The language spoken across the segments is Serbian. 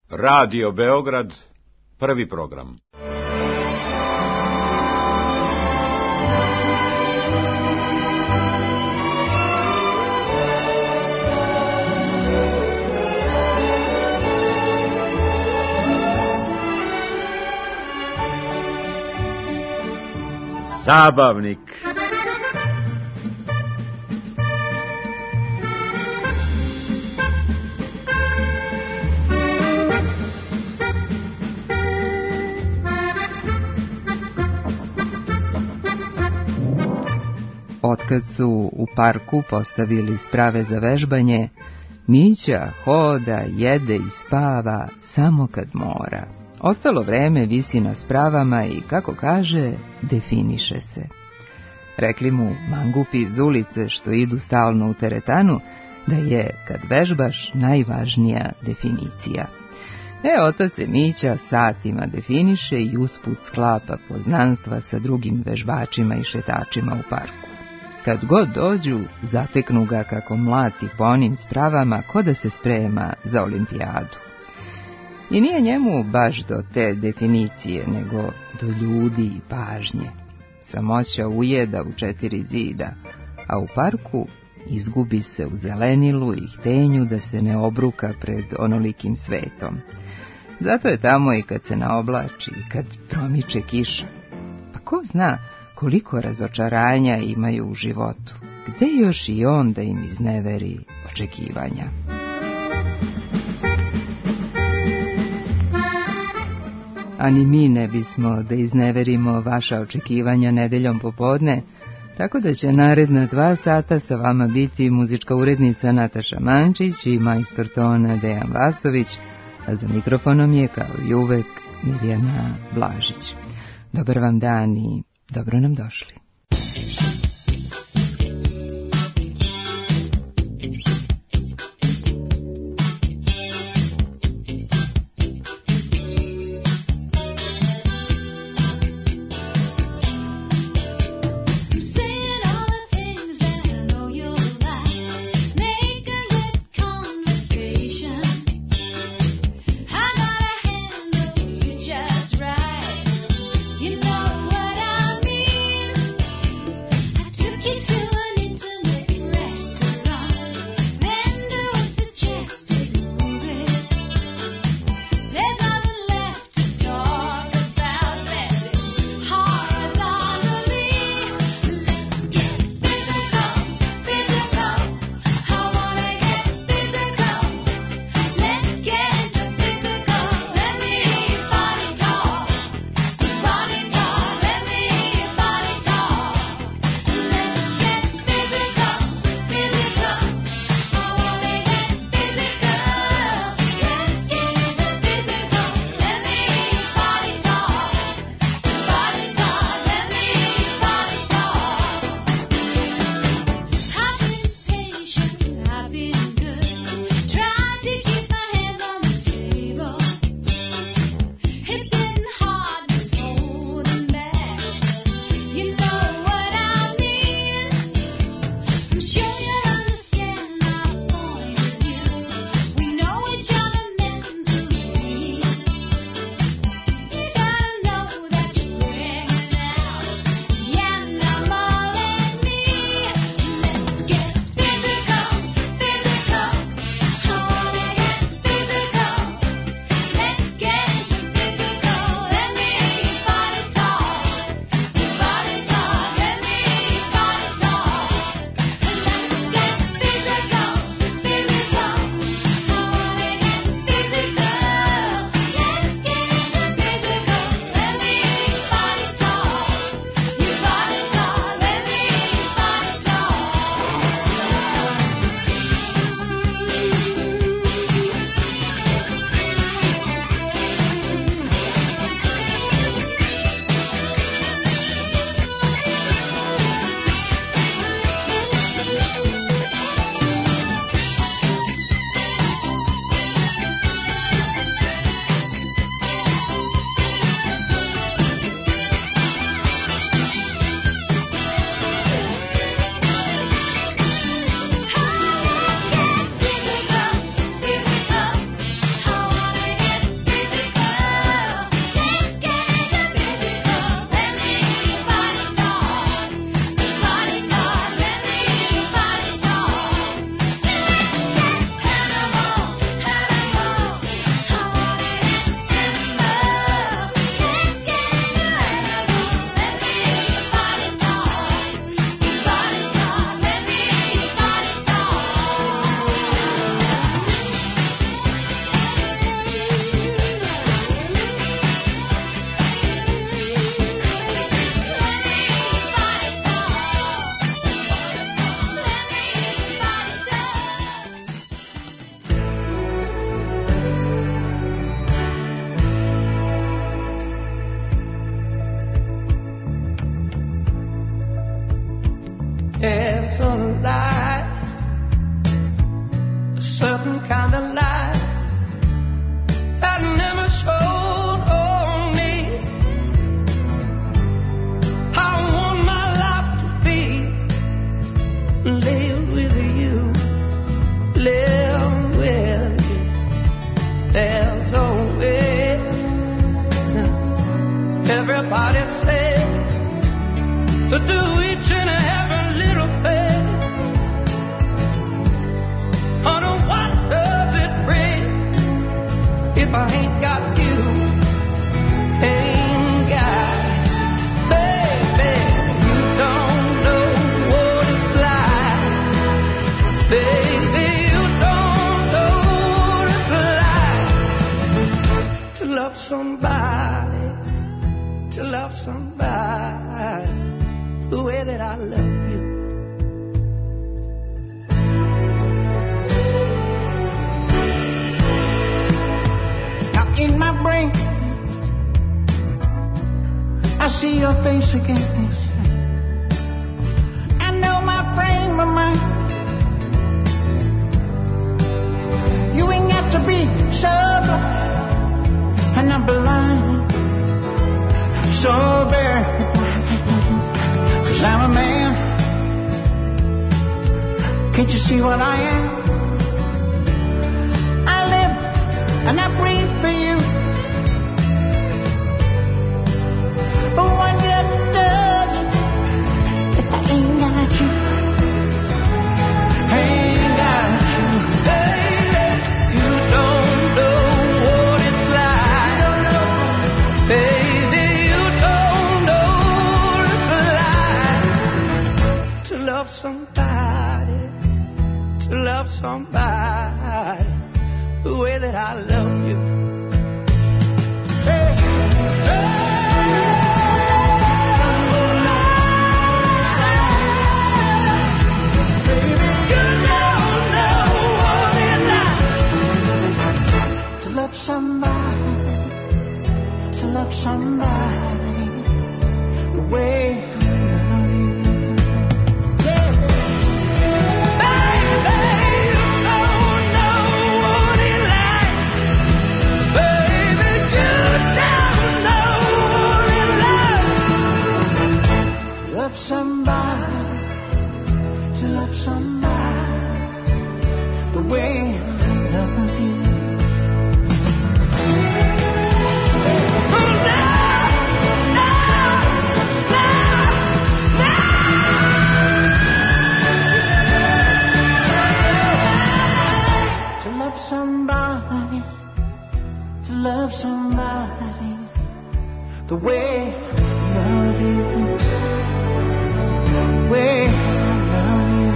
Radio Beograd, prvi program. Zabavnik. Otkad su u parku postavili sprave za vežbanje, Mića hoda, jede i spava samo kad mora. Ostalo vreme visi na spravama i, kako kaže, definiše se. Rekli mu mangupi iz ulice što idu stalno u teretanu, da je, kad vežbaš, najvažnija definicija. Otac se Mića satima definiše i usput sklapa poznanstva sa drugim vežbačima i šetačima u parku. Kad god dođu, zateknu ga kako mlati po onim spravama ko da se sprema za olimpijadu. I nije njemu baš do te definicije, nego do ljudi i pažnje. Samoća ujeda u 4 zida, a u parku izgubi se u zelenilu i htenju da se ne obruka pred onolikim svetom. Zato je tamo i kad se naoblači, i kad promiče kiša. Pa ko zna koliko razočaranja imaju u životu, gde još i on da im izneveri očekivanja. A ni mi ne bismo da izneverimo vaša očekivanja nedeljom popodne, tako da će naredna 2 sata sa vama biti muzička urednica Nataša Mančić i majstor tona Dejan Vasović, a za mikrofonom je, kao i uvek, Mirjana Blažić. Dobar vam dan i dobro nam došli. You know what I mean. themselves away. Everybody says to do each and every little thing. Honey, what does it bring if I ain't got you? Ain't got, baby, you don't know what it's like. Baby, you don't know what it's like to love somebody, to love somebody the way that I love you. Now in my brain I see your face again. I know my frame of mind. You ain't got to be so blind, and I'm blind, so very blind, 'cause I'm a man. Can't you see what I am? I live and I breathe for you. But when it does, if I ain't got you, ain't got you, baby, you don't know what it's like. Baby, you don't know what it's like to love somebody, to love somebody the way that I love you. Hey, hey. Somebody, to love somebody the way I love you. Yeah. Baby, you don't know what it's like. Baby, you don't know what it's like to love somebody, to love somebody the way I love you. Somebody, to love somebody the way I love you, the way I love you.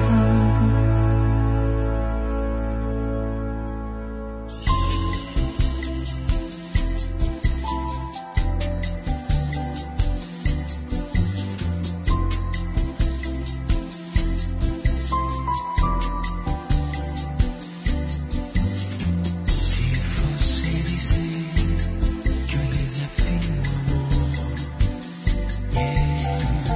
Yeah.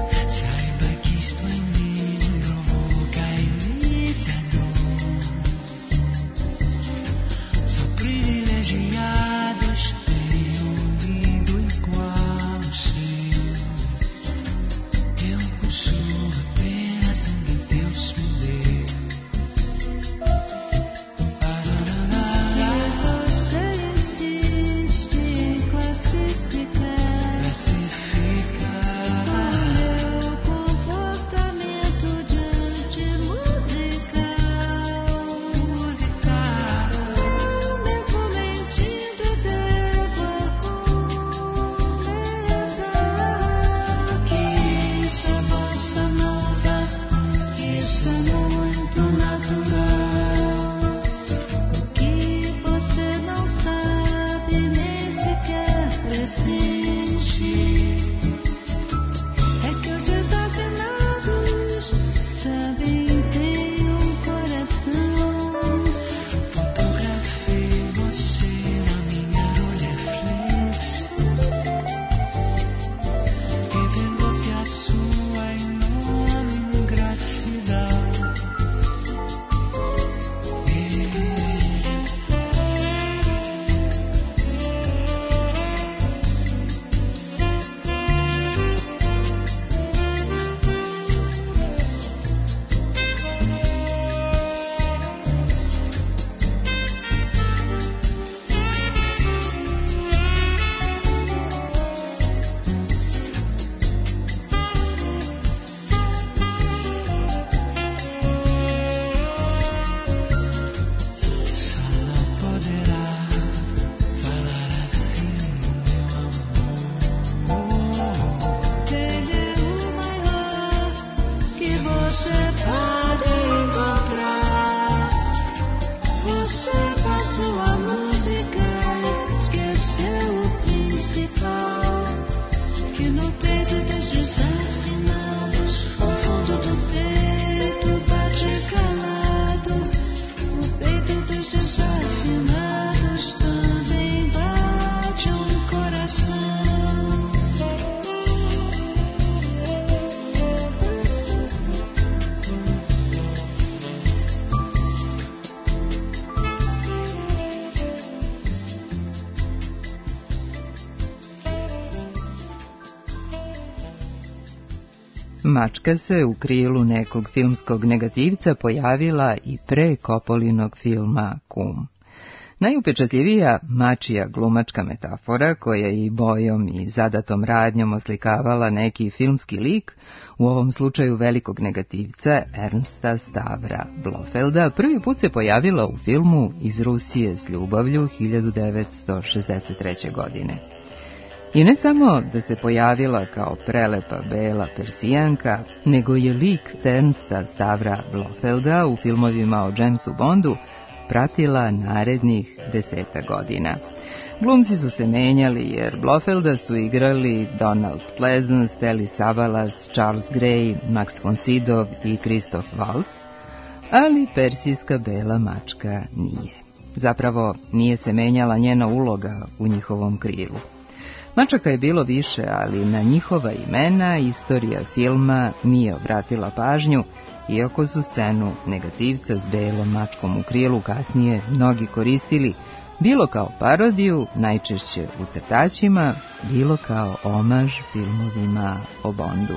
Mačka se u krilu nekog filmskog negativca pojavila i pre Coppolinog filma Kum. Najupečatljivija mačija glumačka metafora, koja je i bojom i zadatom radnjom oslikavala neki filmski lik, u ovom slučaju velikog negativca Ernsta Stavra Blofelda, prvi put se pojavila u filmu Iz Rusije s ljubavlju 1963. godine. I ne samo da se pojavila kao prelepa bela Persijanka, nego je lik Ernsta Stavra Blofelda u filmovima o Jamesu Bondu pratila narednih 10 godina. Glumci su se menjali jer Blofelda su igrali Donald Pleasence, Telly Savalas, Charles Gray, Max von Sydow i Christoph Waltz, ali persijska bela mačka nije. Zapravo nije se menjala njena uloga u njihovom krilu. Mačaka je bilo više, ali na njihova imena istorija filma nije obratila pažnju, iako su scenu negativca s belom mačkom u krilu kasnije mnogi koristili, bilo kao parodiju, najčešće u crtaćima, bilo kao omaž filmovima o Bondu.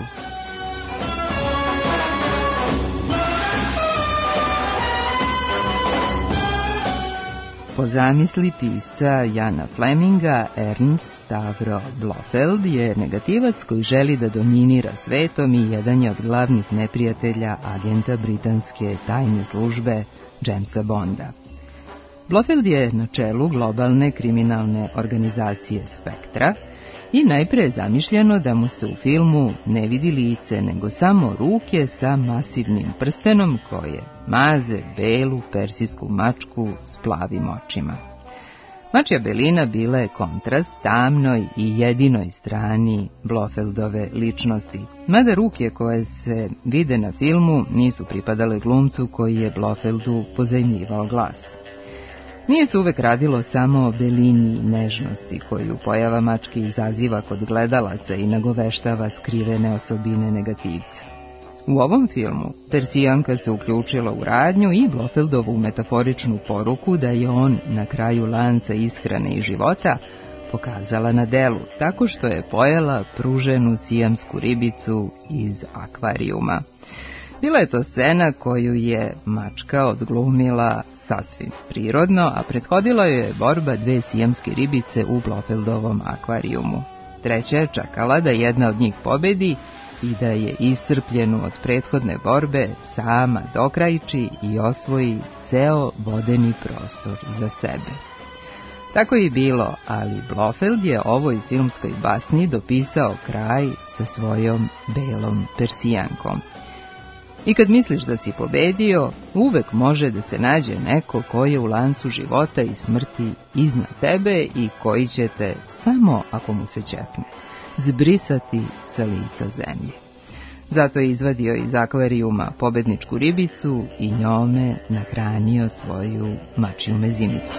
Po zamisli pisca Jana Fleminga, Ernst Stavro Blofeld je negativac koji želi da dominira svetom i jedan je od glavnih neprijatelja agenta britanske tajne službe Jamesa Bonda. Blofeld je na čelu globalne kriminalne organizacije Spektra i najpre je zamišljeno da mu se u filmu ne vidi lice, nego samo ruke sa masivnim prstenom koje maze belu persijsku mačku s plavim očima. Mačja belina bila je kontrast tamnoj i jedinoj strani Blofeldove ličnosti, mada ruke koje se vide na filmu nisu pripadale glumcu koji je Blofeldu pozajmljivao glas. Nije se uvek radilo samo o belini i nežnosti koju pojava mačke izaziva kod gledalaca i nagoveštava skrivene osobine negativca. U ovom filmu Persijanka se uključila u radnju i Blofeldovu metaforičnu poruku da je on na kraju lanca ishrane i života pokazala na delu, tako što je pojela pruženu sijamsku ribicu iz akvarijuma. Bila je to scena koju je mačka odglumila sasvim prirodno, a prethodila joj je borba dve sijamske ribice u Blofeldovom akvarijumu. Treća je čekala da jedna od njih pobedi i da je iscrpljenu od prethodne borbe sama dokrajči i osvoji ceo vodeni prostor za sebe. Tako je bilo, ali Blofeld je ovoj filmskoj basni dopisao kraj sa svojom belom Persijankom. I kad misliš da si pobedio, uvek može da se nađe neko ko je u lancu života i smrti iznad tebe i koji će te, samo ako mu se ćepne, zbrisati sa lica zemlje. Zato je izvadio iz akvarijuma pobedničku ribicu i njome nahranio svoju mačju mezimicu.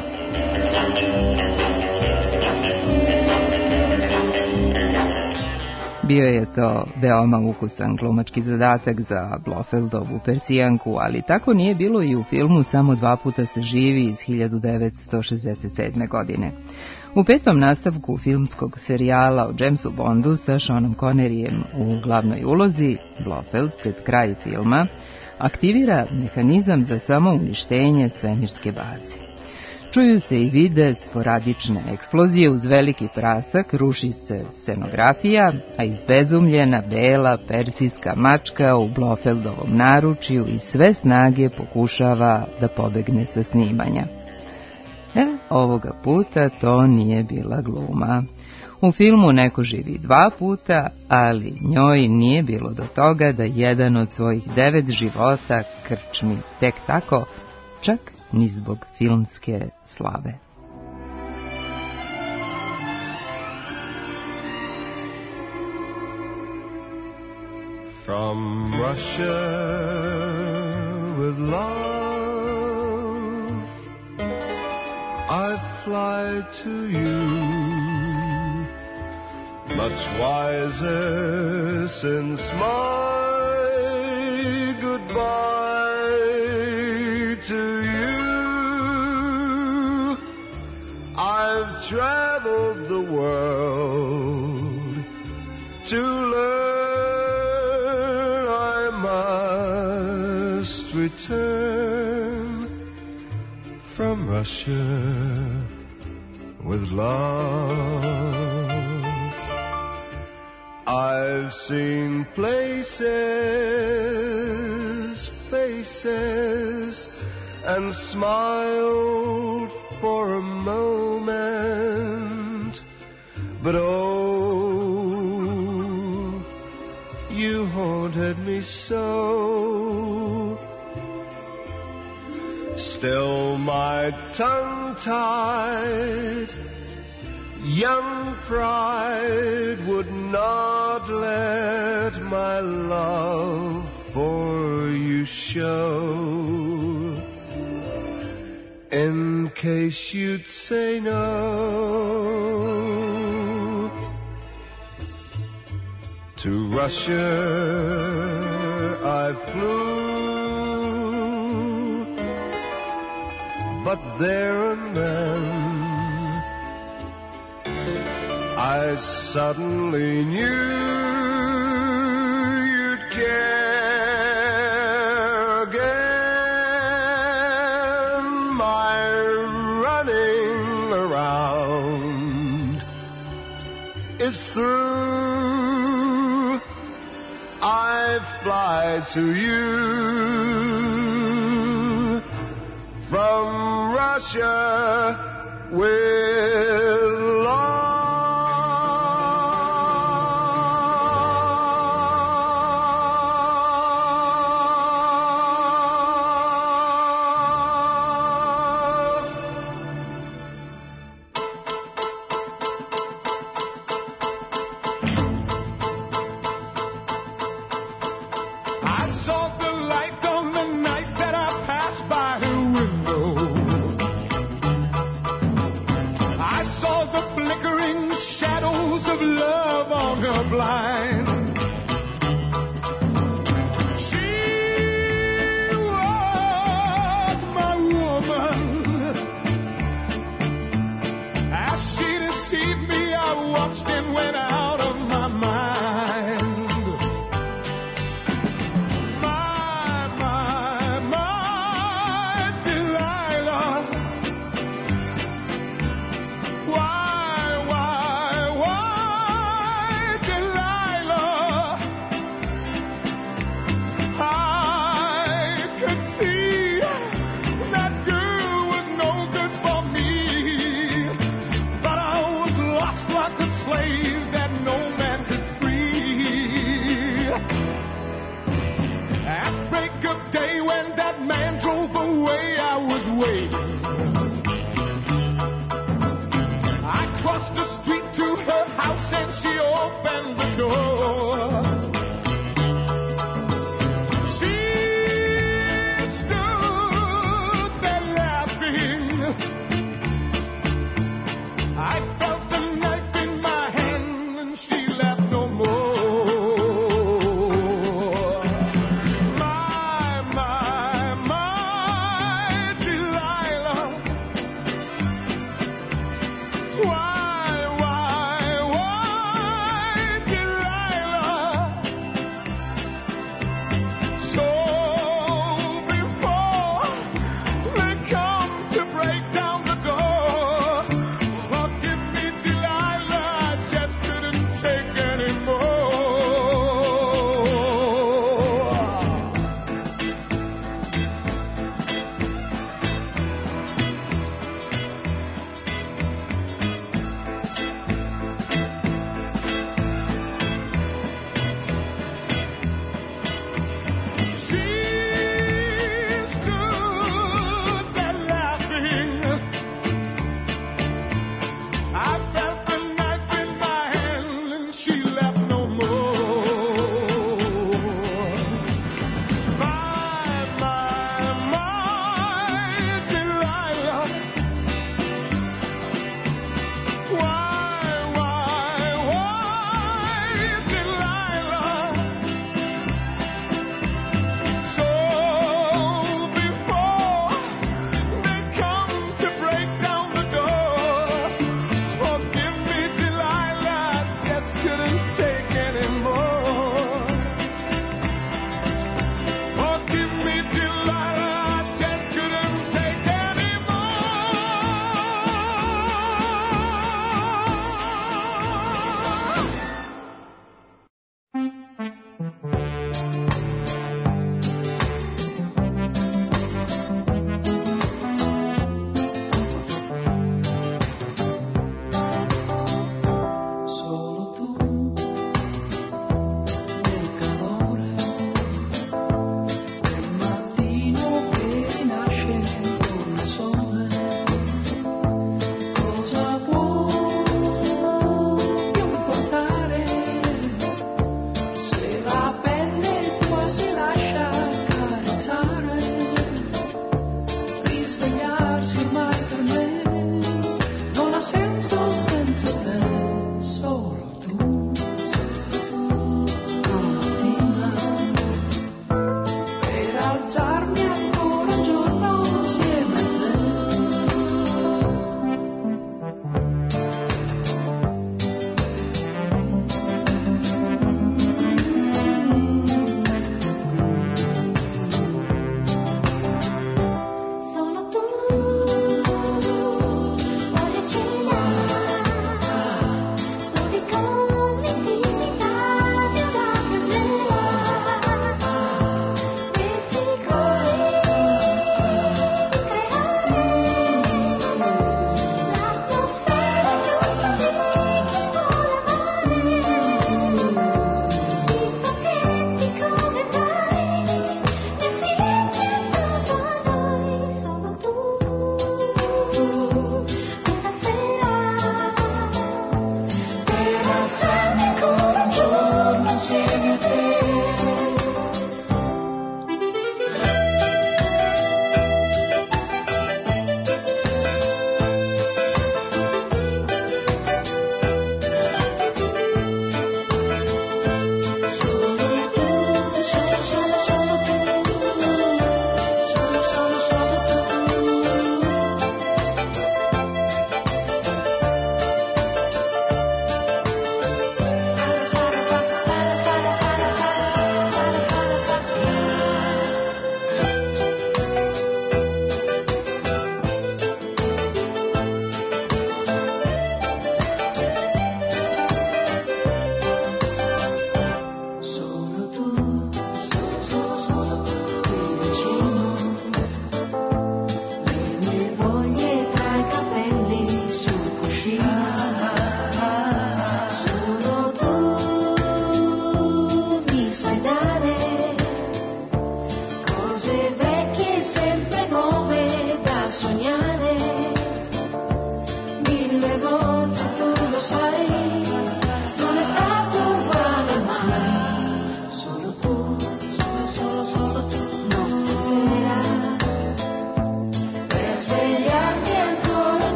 Bio je to veoma ukusan glumački zadatak za Blofeldovu Persijanku, ali tako nije bilo i u filmu Samo dva puta se živi iz 1967. godine. U petom nastavku filmskog serijala o Jamesu Bondu sa Seanom Conneryjem u glavnoj ulozi, Blofeld pred kraj filma aktivira mehanizam za samouništenje svemirske baze. Čuju se i vide sporadične eksplozije, uz veliki prasak ruši se scenografija, a izbezumljena bela persijska mačka u Blofeldovom naručju i sve snage pokušava da pobegne sa snimanja. Ovoga puta to nije bila gluma. U filmu neko živi 2 puta, ali njoj nije bilo do toga da jedan od svojih 9 života krčmi tek tako, čak ni zbog filmske slave. From Russia with love I fly to you, much wiser since my goodbye to you. I've traveled the world to learn return from Russia with love. I've seen places, faces, and smiled for a moment, but oh, you haunted me so. Still my tongue-tied young pride would not let my love for you show, in case you'd say no. To Russia I flew, but there and then I suddenly knew you'd care again. My running around is through. I fly to you from Russia with love. Delilah.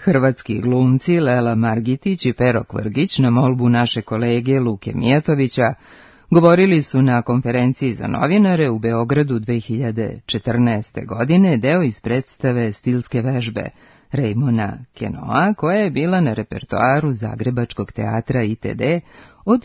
Hrvatski glumci Lela Margitić i Pero Kvrgić na molbu naše kolege Luke Mijatovića govorili su na konferenciji za novinare u Beogradu 2014. godine deo iz predstave stilske vežbe Rejmona Kenoa, koja je bila na repertoaru Zagrebačkog teatra ITD od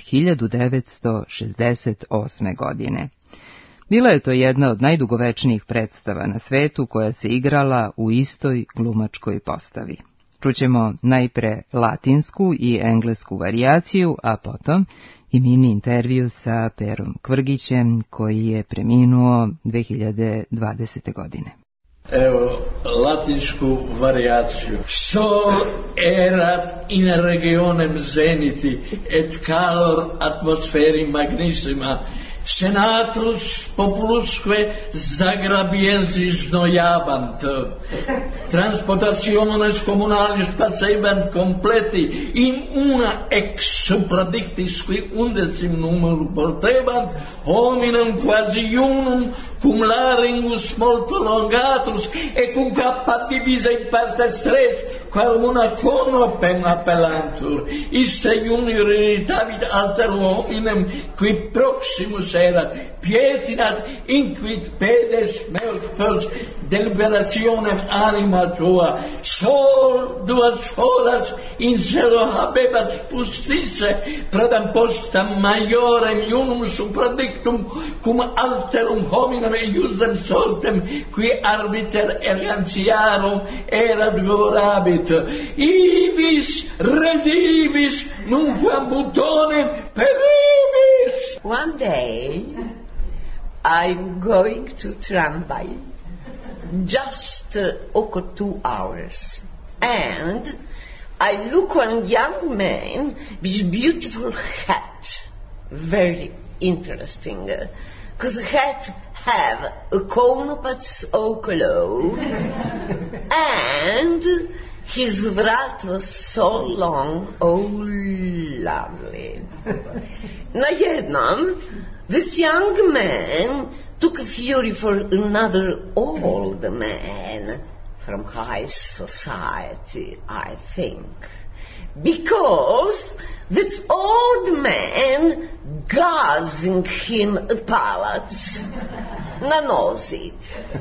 1968. godine. Bila je to jedna od najdugovečnijih predstava na svetu koja se igrala u istoj glumačkoj postavi. Čućemo najpre latinsku i englesku varijaciju, a potom i mini intervju sa Perom Kvrgićem, koji je preminuo 2020. godine. Evo, latinsku varijaciju. Sol erat in regionem zeniti, et calor atmosferi magnissima, senatus populusque zagrabiensis noiabant, transportationes communalis passebant completi, in una ex supradictis qui 11 numero portebant, hominem quasi unum cum laryngus multo longatus, et cum cappa divisa in partes tres, quam una conopem appellantur, iste uniritavit alter hominem, qui proximus erat, pietinat inquit pedes meus pos deliberationem anima tua, sol duas horas in celo habebat spustisse, pradam postam maiorem unum supradictum cum alterum hominem iusem sortem, qui arbiter elegantiarum erat govorabit, ibis redibis nunquam butonem peribis. One day I'm going to tramway just 2 hours, and I look on young man with beautiful hat, very interesting, because hat have a conopats okolo, and his vrat was so long, oh lovely. Na jednom, this young man took a fury for another old man from high society, I think, because this old man gazing him a palace na nozi.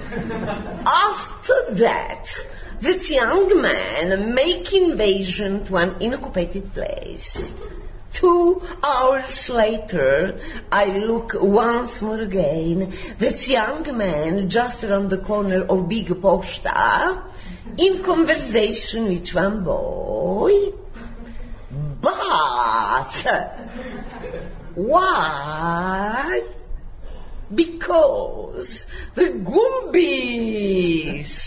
After that, this young man make invasion to an inoccupied place. 2 hours later, I look once more again. That young man just around the corner of Big Posta, in conversation with one boy. But why? Because the Gumbis.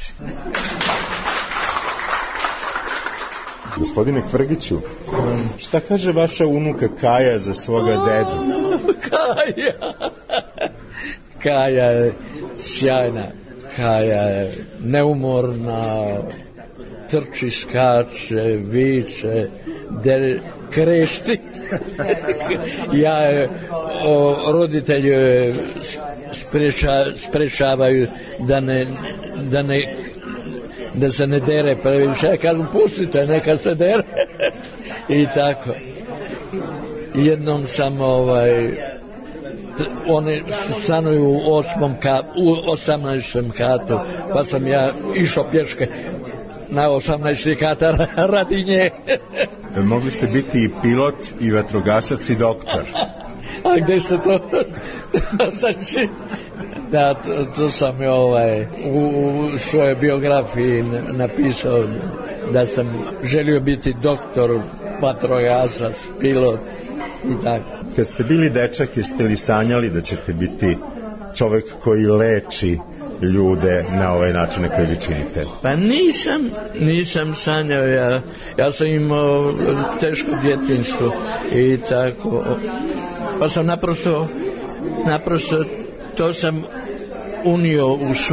Gospodine Kvrgiću, šta kaže vaša unuka Kaja za svoga dedu? Kaja je sjajna, Kaja je neumorna, trči, skače, viče, krešti. Roditelji sprečavaju da se ne dere previše. Ja kažem, pustite, neka se dere. I tako. Jednom sam oni stanuju u 18. katu, pa sam ja išao pješke na 18. kata radi nje. Mogli ste biti i pilot, i vatrogasac, i doktor. A gde ste to sači? Da, to sam u svojoj biografiji napisao da sam želio biti doktor, vatrogasac, pilot i tako. Kad ste bili dečak, jeste li sanjali da ćete biti čovjek koji leči ljude na ovaj način na koji vi činite? Pa nisam sanjao, ja sam imao teško djetinjstvo i tako, pa sam naprosto to sam unio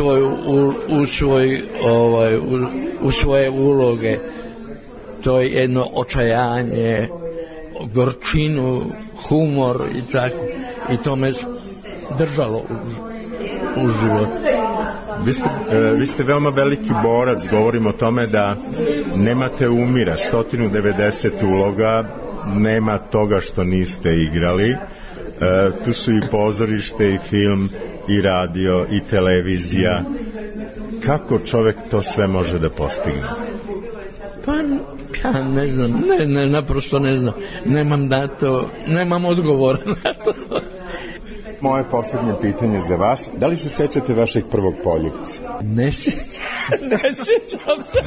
u svoje uloge. To je jedno očajanje, gorčinu, humor i tako, i to me držalo u životu. Vi ste veoma veliki borac, govorimo o tome da nemate umira, 190 uloga, nema toga što niste igrali, tu su i pozorište i film i radio i televizija. Kako čovek to sve može da postigne? Pa ja ne znam, naprosto ne znam, nemam odgovora na to. Moje posljednje pitanje za vas, da li se sećate vašeg prvog poljupca? Ne sjećam se.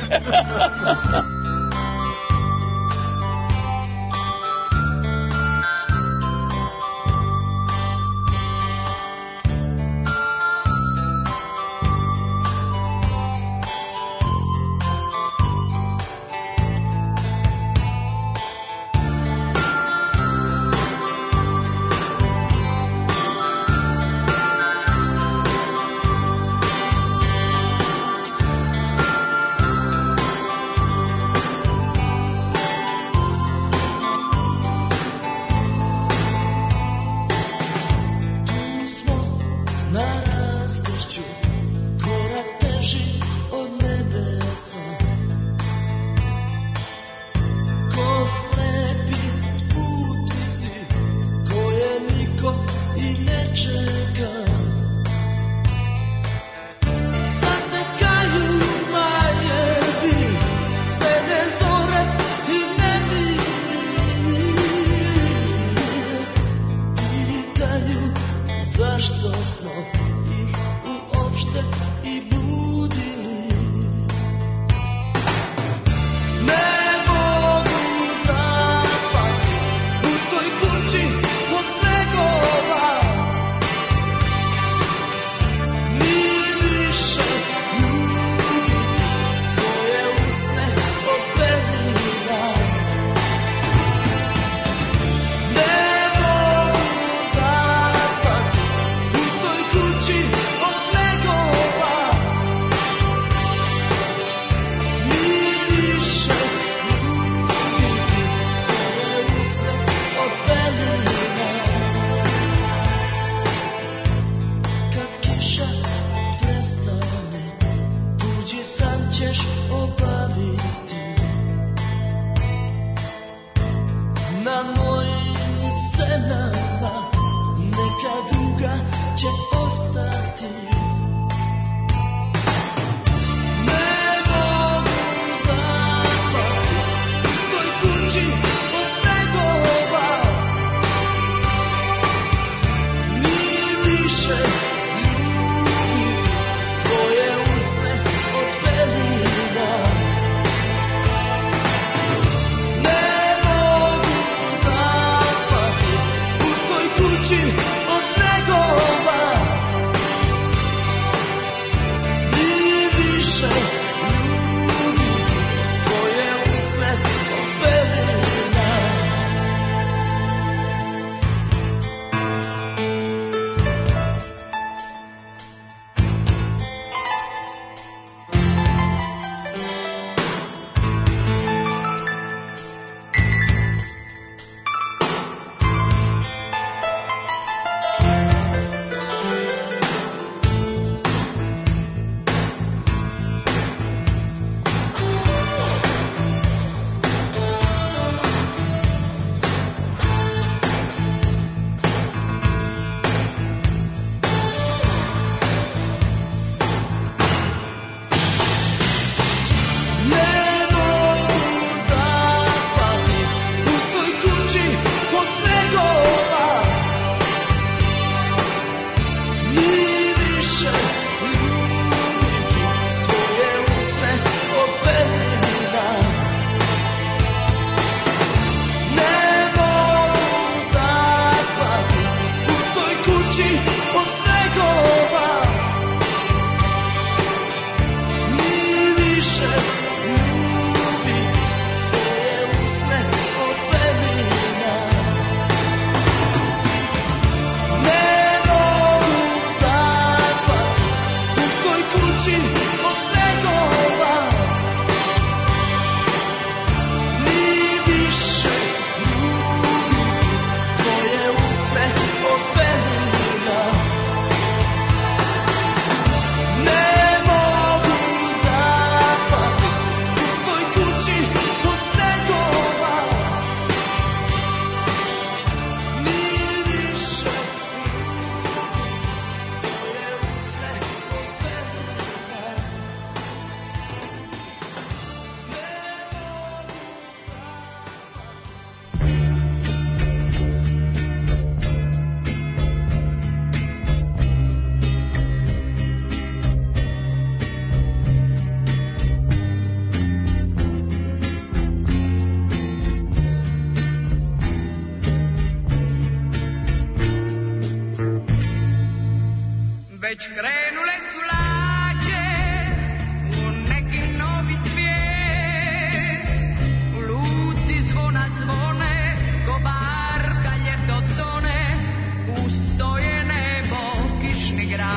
već krenule su lađe u neki novi svijet. U luci zvona zvone, ko barka ljeto tone, pusto je nebo, kišni grad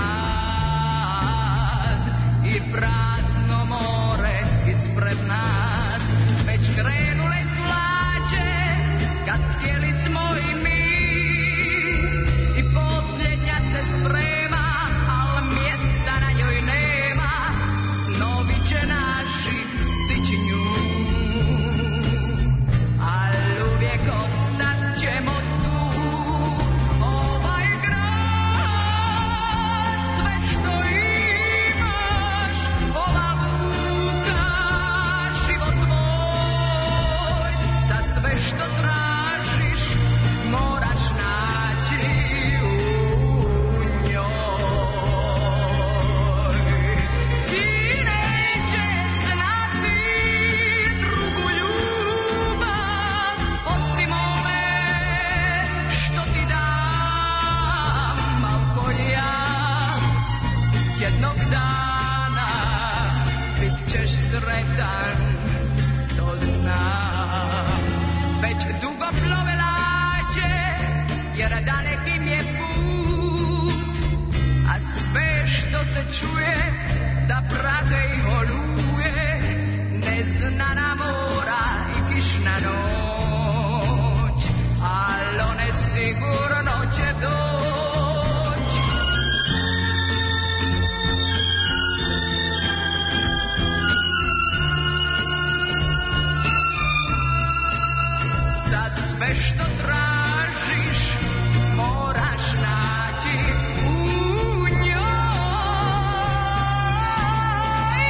i prazno more ispred nas. Već krenule su lađe, kad htjeli smo i mi, i posljednja se sprema, al mjesta na njoj nema, snovi će naši stići nju, al uvijek ostat ćemo tu. Ovaj grad, sve što imaš, ova luka, život tvoj, sad sve što tražiš moraš naći u njoj. Ti nećeš znati drugu ljubav osim ove što ti dam, ako ja jednog dana bit ćeš sretan, to znam. Već dugo plove lađe, jer dalekim je put, a sve što se čuje da prate i oluje, neznana mora i kišna noć, al one sigurno će doći. Sad sve što tražiš moraš naći u njoj.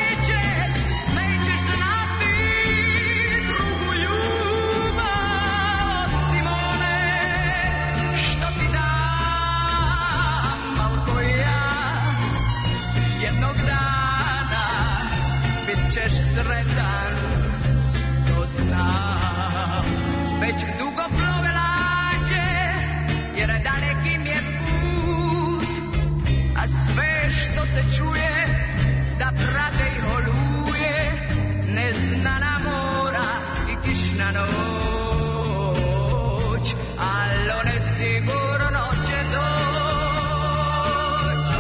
Nećeš znati drugu ljubav osim one što ti dam, al ko ja jednog dana bit ćeš sretan, to znam. Već dugo plove lađe, jer dalekim je put, a sve što se čuje da prate i oluje, neznana mora i kišna noć, al one sigurno će doći.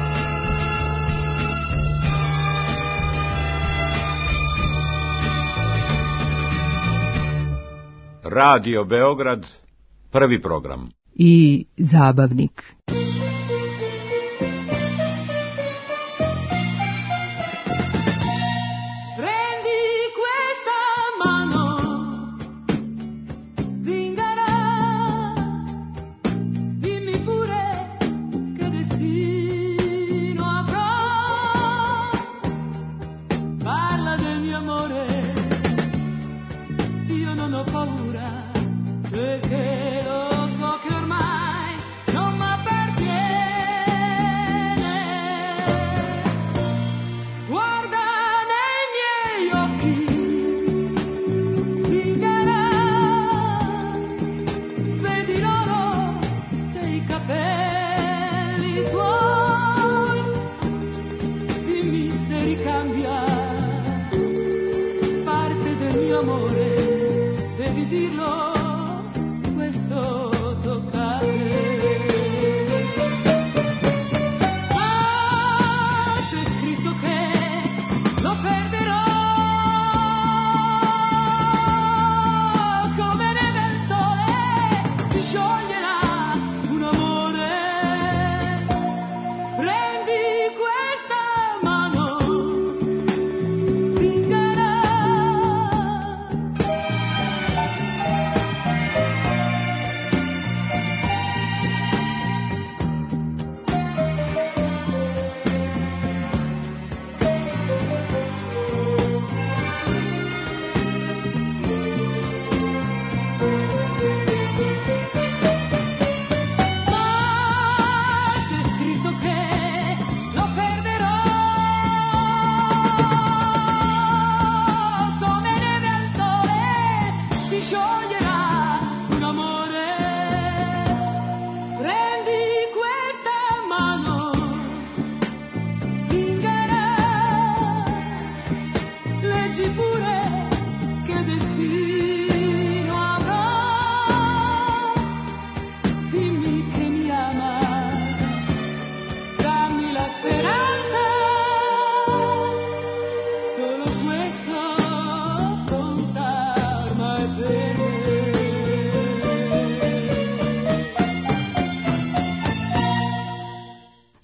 Radio Beograd, prvi program. I zabavnik. Prendi questa mano, zingara, dimmi pure che destino avrò. Parla del mio amore, io non ho paura, perché lo so che ormai non m'appartiene. Guarda nei miei occhi, zingara, vedi l'oro dei capelli suoi, dimmi se ricambia parte del mio amore, devi dire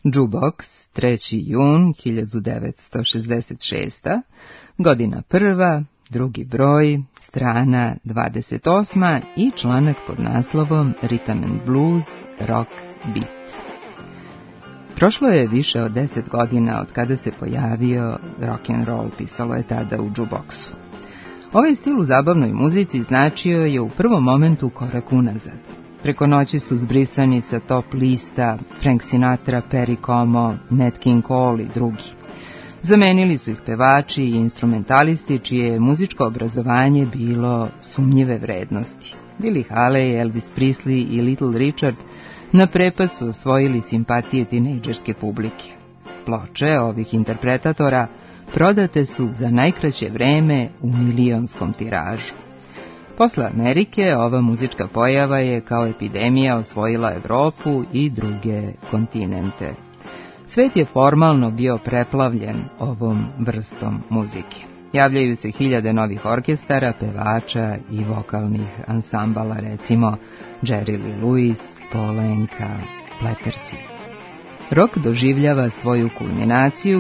Jukebox, 3. jun 1966. Godina prva, drugi broj, strana 28. i članak pod naslovom Rhythm and Blues, Rock Beat. Prošlo je više od 10 godina od kada se pojavio rock and roll, pisalo je tada u Jukeboxu. Ovaj stil u zabavnoj muzici značio je u prvom momentu korak unazad. Preko noći su zbrisani sa top lista Frank Sinatra, Perry Como, Nat King Cole i drugi. Zamenili su ih pevači i instrumentalisti čije je muzičko obrazovanje bilo sumnjive vrednosti. Billie Haley, Elvis Presley i Little Richard na prepad su osvojili simpatije tinejdžerske publike. Ploče ovih interpretatora prodate su za najkraće vreme u milionskom tiražu. Posle Amerike ova muzička pojava je kao epidemija osvojila Evropu i druge kontinente. Svet je formalno bio preplavljen ovom vrstom muzike. Javljaju se hiljade novih orkestara, pevača i vokalnih ansambala, recimo Jerry Lee Lewis, Paul Anka, Plattersi. Rock doživljava svoju kulminaciju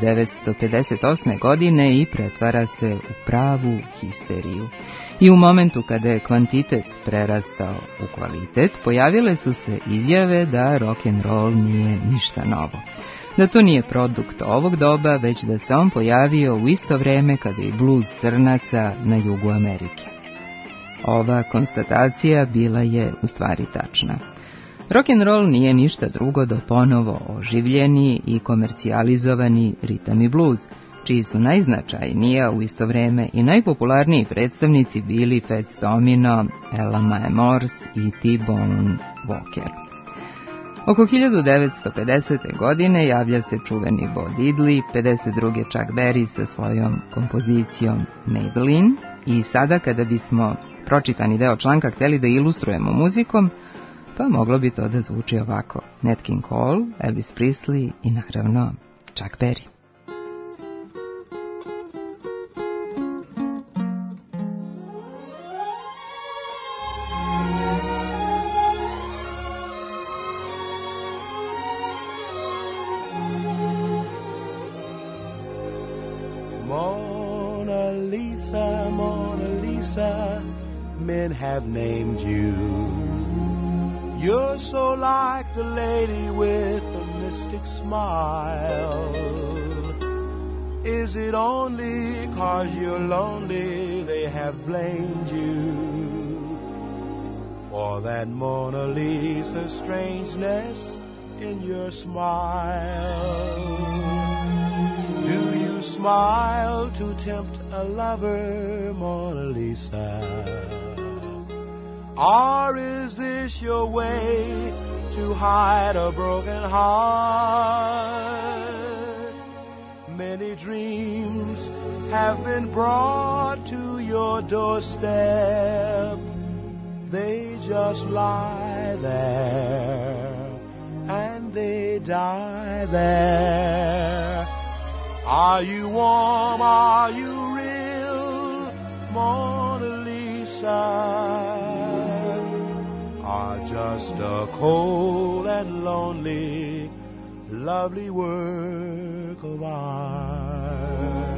1958. godine i pretvara se u pravu histeriju. I u momentu kada je kvantitet prerastao u kvalitet, pojavile su se izjave da rock and roll nije ništa novo. Da to nije produkt ovog doba, već da se on pojavio u isto vreme kada i blues crnaca na jugu Amerike. Ova konstatacija bila je u stvari tačna. Rock and roll nije ništa drugo do ponovo oživljeni i komercijalizovani ritam i blues, čiji su najznačajniji, a u isto vreme i najpopularniji predstavnici bili Fats Domino, Ella Mae Morse i T-Bone Walker. Oko 1950. godine javlja se čuveni Bo Diddley, 52. Chuck Berry sa svojom kompozicijom Maybelline i sada kada bismo pročitani deo članka hteli da ilustrujemo muzikom, pa moglo bi to da zvuči ovako: Nat King Cole, Elvis Presley i naravno Chuck Berry. Mona Lisa, Mona Lisa, men have named you. You're so like the lady with the mystic smile. Is it only 'cause you're lonely they have blamed you for that Mona Lisa strangeness in your smile? Do you smile to tempt a lover, Mona Lisa? Or is this your way to hide a broken heart? Many dreams have been brought to your doorstep. They just lie there and they die there. Are you warm? Are you real, Mona Lisa? Are just a cold and lonely, lovely work of art?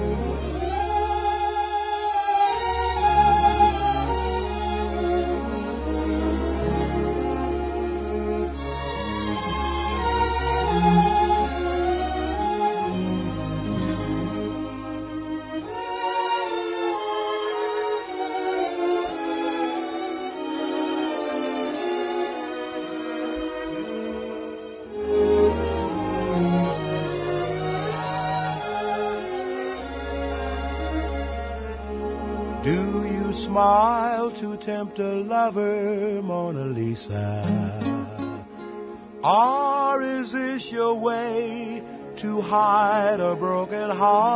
Do you smile to tempt a lover, Mona Lisa? Or is this your way to hide a broken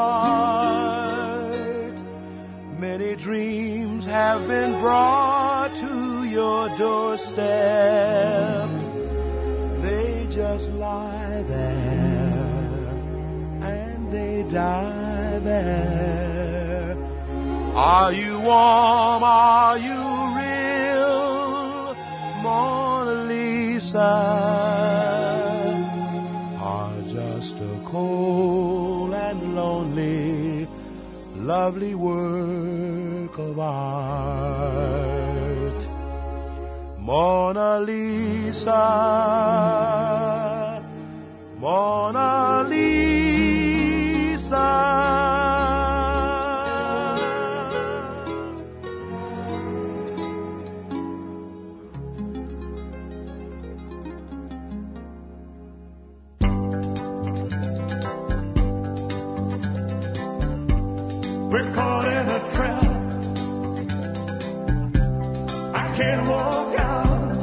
heart? Many dreams have been brought to your doorstep. They just lie there and they die there. Are you warm? Are you real, Mona Lisa? just a cold and lonely, lovely work of art. Mona Lisa, Mona Lisa. We're caught in a trap. I can't walk out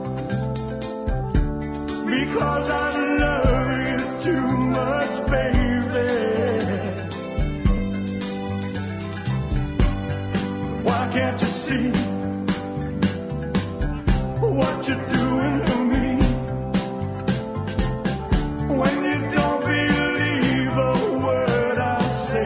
because I love you too much, baby. Why can't you see what you're doing to me when you don't believe a word I say?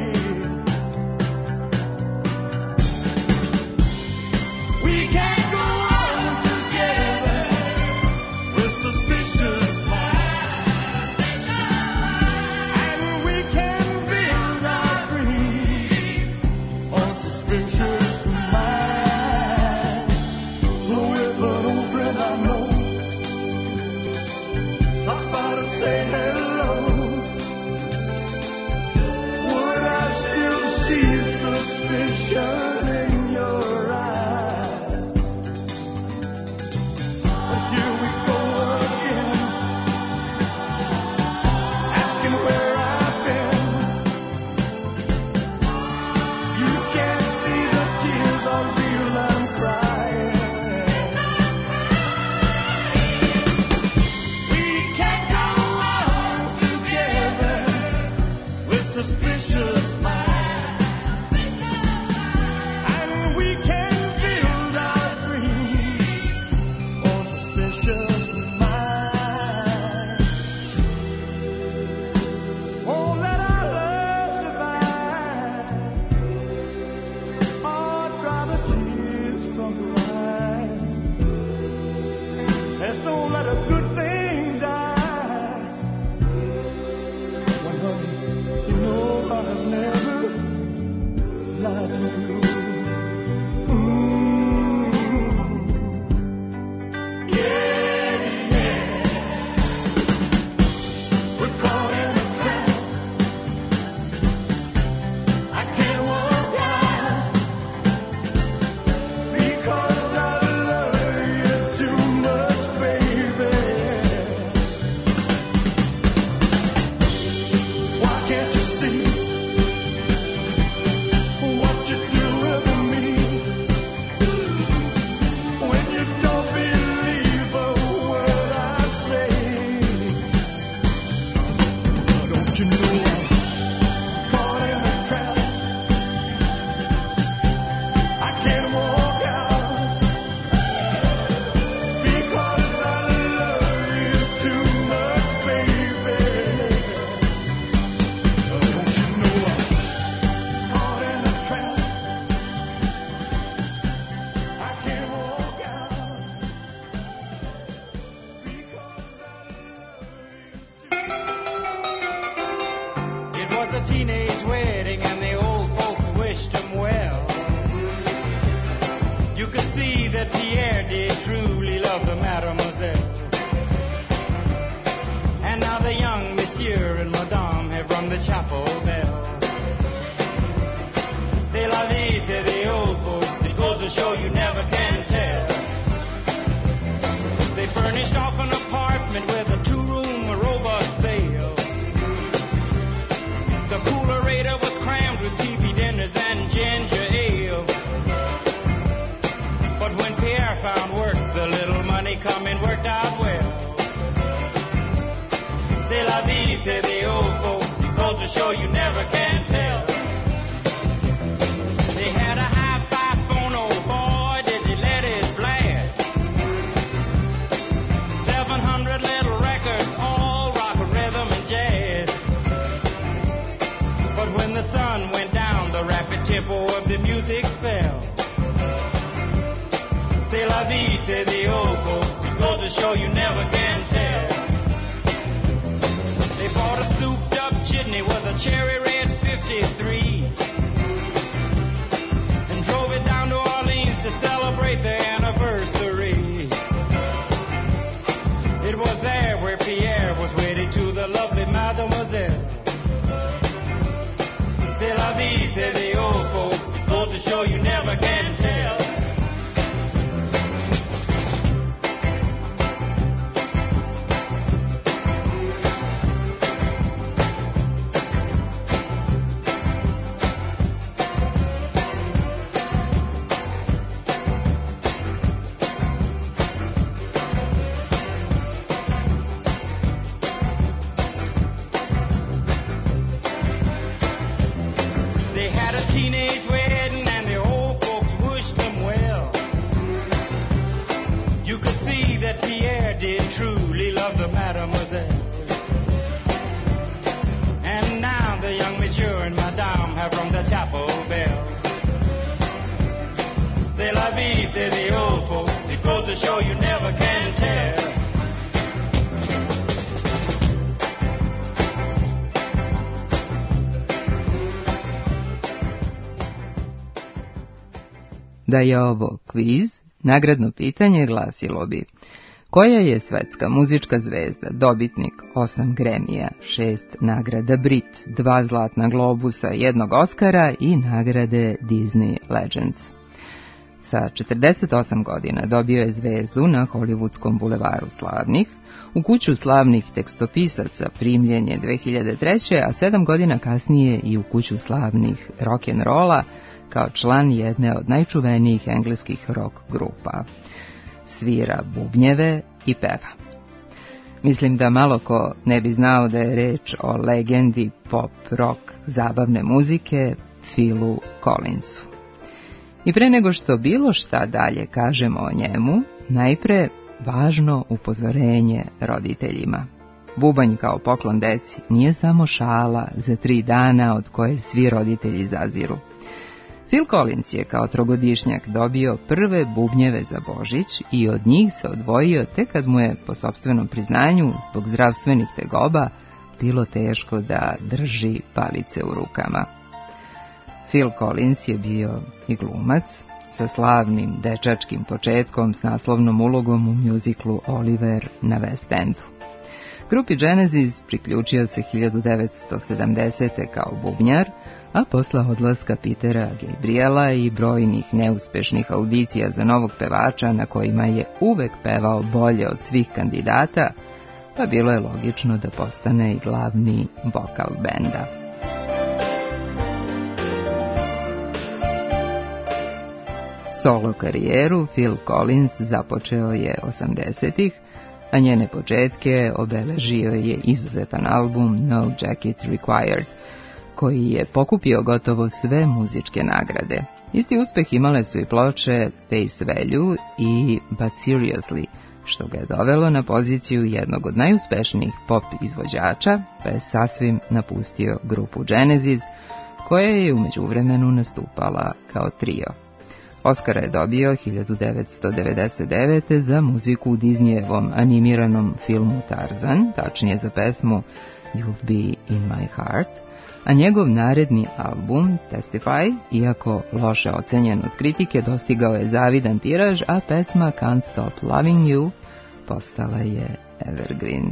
Say the old folks, it goes to show you never can tell. They fall cherry red 53 and drove it down to Orleans to celebrate their anniversary. It was there where Pierre was wedded to the lovely Mademoiselle. C'est la vie, say the old folks, go to show you never can tell. Teenage wedding and the old folks wished them well. You could see that Pierre did truly love the Mademoiselle. And now the young monsieur and Madame have rung the chapel bell. C'est la vie, say the old folks, it goes to show you never can tell. Da je ovo kviz, nagradno pitanje glasilo bi: koja je svetska muzička zvezda dobitnik 8 Gramija, 6 nagrada Brit, 2 zlatna globusa, 1 Oscara i nagrade Disney Legends? Sa 48 godina dobio je zvezdu na Hollywoodskom bulevaru slavnih, u kuću slavnih tekstopisaca primljen je 2003. a 7 godina kasnije i u kuću slavnih rock'n'rolla kao član jedne od najčuvenijih engleskih rock grupa. Svira bubnjeve i peva. Mislim da malo ko ne bi znao da je reč o legendi pop rock zabavne muzike Philu Collinsu. I pre nego što bilo šta dalje kažemo o njemu, najpre važno upozorenje roditeljima. Bubanj kao poklon deci nije samo šala za 3 dana od koje svi roditelji zaziru. Phil Collins je kao trogodišnjak dobio prve bubnjeve za Božić i od njih se odvojio tek kad mu je, po sopstvenom priznanju, zbog zdravstvenih tegoba, bilo teško da drži palice u rukama. Phil Collins je bio i glumac, sa slavnim dečačkim početkom s naslovnom ulogom u mjuziklu Oliver na West Endu. Grupi Genesis priključio se 1970. kao bubnjar, a posle odlaska Petera Gabriela i brojnih neuspešnih audicija za novog pevača na kojima je uvek pevao bolje od svih kandidata, pa bilo je logično da postane i glavni vokal benda. Solo karijeru Phil Collins započeo je 80-ih, a njene početke obeležio je izuzetan album No Jacket Required, koji je pokupio gotovo sve muzičke nagrade. Isti uspeh imale su i ploče Face Value i But Seriously, što ga je dovelo na poziciju jednog od najuspešnijih pop izvođača, pa je sasvim napustio grupu Genesis, koja je u međuvremenu nastupala kao trio. Oscara je dobio 1999. za muziku u Disneyevom animiranom filmu Tarzan, tačnije za pesmu You'll Be in My Heart, a njegov naredni album, Testify, iako loše ocenjen od kritike, dostigao je zavidan tiraž, a pesma Can't Stop Loving You postala je evergreen.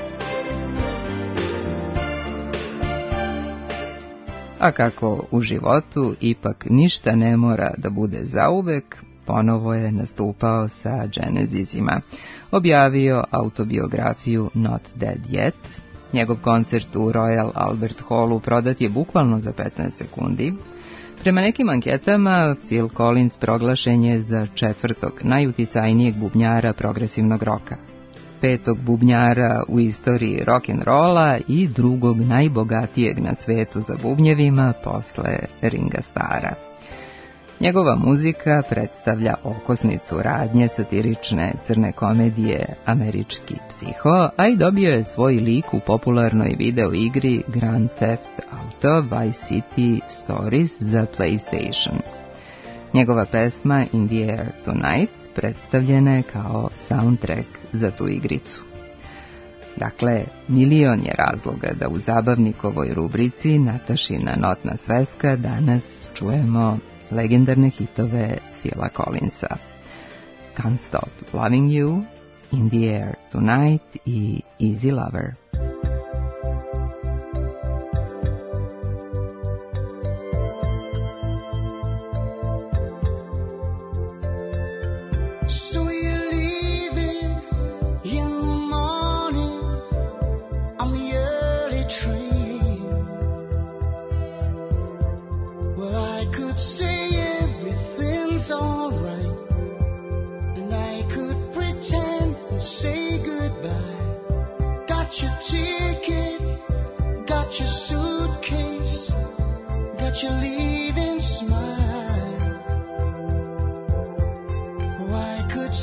A kako u životu ipak ništa ne mora da bude zauvek, ponovo je nastupao sa Genesisima. Objavio autobiografiju Not Dead Yet. Njegov koncert u Royal Albert Hallu prodat je bukvalno za 15 sekundi. Prema nekim anketama, Phil Collins proglašen je za 4. najuticajnijeg bubnjara progresivnog roka, 5. bubnjara u istoriji rock'n'rolla i 2. najbogatijeg na svetu za bubnjevima posle Ringa Starra. Njegova muzika predstavlja okosnicu radnje satirične crne komedije Američki psiho, a i dobio je svoj lik u popularnoj video igri Grand Theft Auto Vice City Stories za PlayStation. Njegova pesma In the Air Tonight predstavljena je kao soundtrack za tu igricu. Dakle, milion je razloga da u zabavnikovoj rubrici Natašina notna sveska danas čujemo legendarne hitove Phila Collinsa. Can't Stop Loving You, In the Air Tonight i Easy Lover. Your leaving smile. Oh, I could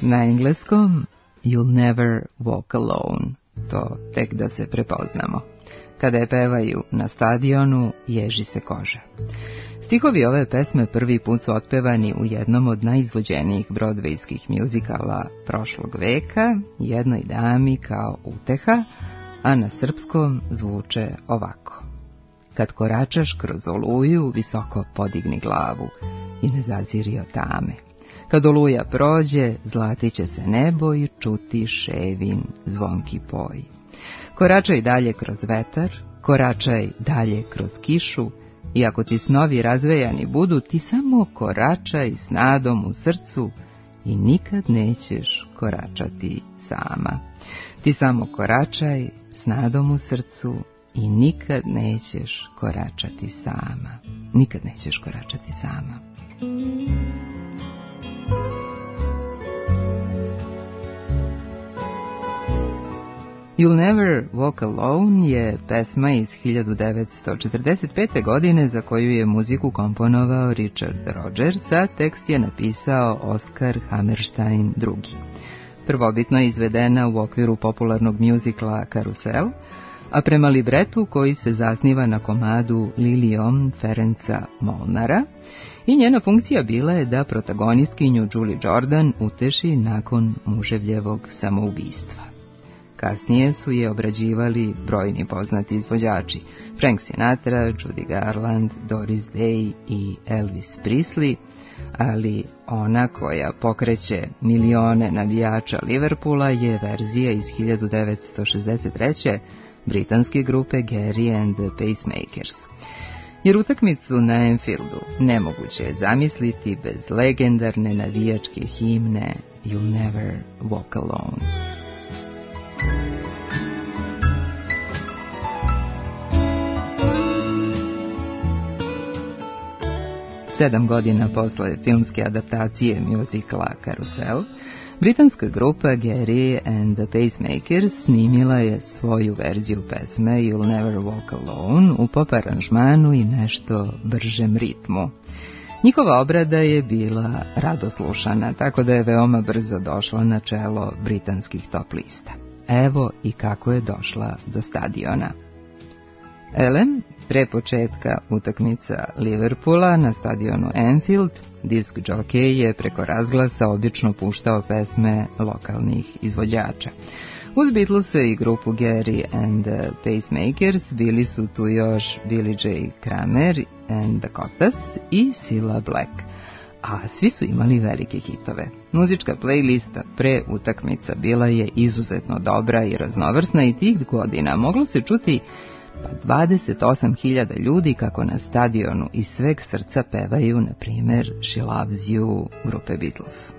Na engleskom You'll never walk alone, to tek da se prepoznamo. Kada je pevaju na stadionu, ježi se koža. Stihovi ove pesme prvi put su otpevani u jednom od najizvođenijih brodvejskih mjuzikala prošlog veka, Jednoj dami kao uteha, a na srpskom zvuče ovako. Kad koračaš kroz oluju, visoko podigni glavu i ne zaziri od tame. Kad oluja prođe, zlatit će se nebo i čuti ševin zvonki poj. Koračaj dalje kroz vetar, koračaj dalje kroz kišu, i ako ti snovi razvejani budu, ti samo koračaj s nadom u srcu i nikad nećeš koračati sama. Ti samo koračaj s nadom u srcu i nikad nećeš koračati sama. Nikad nećeš koračati sama. You'll Never Walk Alone je pesma iz 1945. godine za koju je muziku komponovao Richard Rodgers, a tekst je napisao Oskar Hammerstein II. Prvobitno je izvedena u okviru popularnog mjuzikla Karusel, a prema libretu koji se zasniva na komadu Lilijom Ferenca Molnara, i njena funkcija bila je da protagonistkinju Julie Jordan uteši nakon muževljevog samoubistva. Kasnije su je obrađivali brojni poznati izvođači, Frank Sinatra, Judy Garland, Doris Day i Elvis Presley, ali ona koja pokreće milione navijača Liverpoola je verzija iz 1963. britanske grupe Gary and the Pacemakers. Jer utakmicu na Anfieldu nemoguće je zamisliti bez legendarne navijačke himne You'll Never Walk Alone. 7 godina posle filmske adaptacije mjuzikla Karusel, britanska grupa Gary and the Pacemakers snimila je svoju verziju pesme You'll Never Walk Alone u pop aranžmanu i nešto bržem ritmu. Njihova obrada je bila radoslušana, tako da je veoma brzo došla na čelo britanskih top lista. Evo i kako je došla do stadiona. Elem, pre početka utakmica Liverpoola na stadionu Anfield, disk jockey je preko razglasa obično puštao pesme lokalnih izvođača. Uz Beatlese i grupu Gary and the Pacemakers bili su tu još Billy J. Kramer and the Cotters i Cilla Black, a svi su imali velike hitove. Muzička playlista pre utakmica bila je izuzetno dobra i raznovrsna i tih godina moglo se čuti 28.000 ljudi kako na stadionu iz sveg srca pevaju, na primjer, She Loves You grupe Beatles.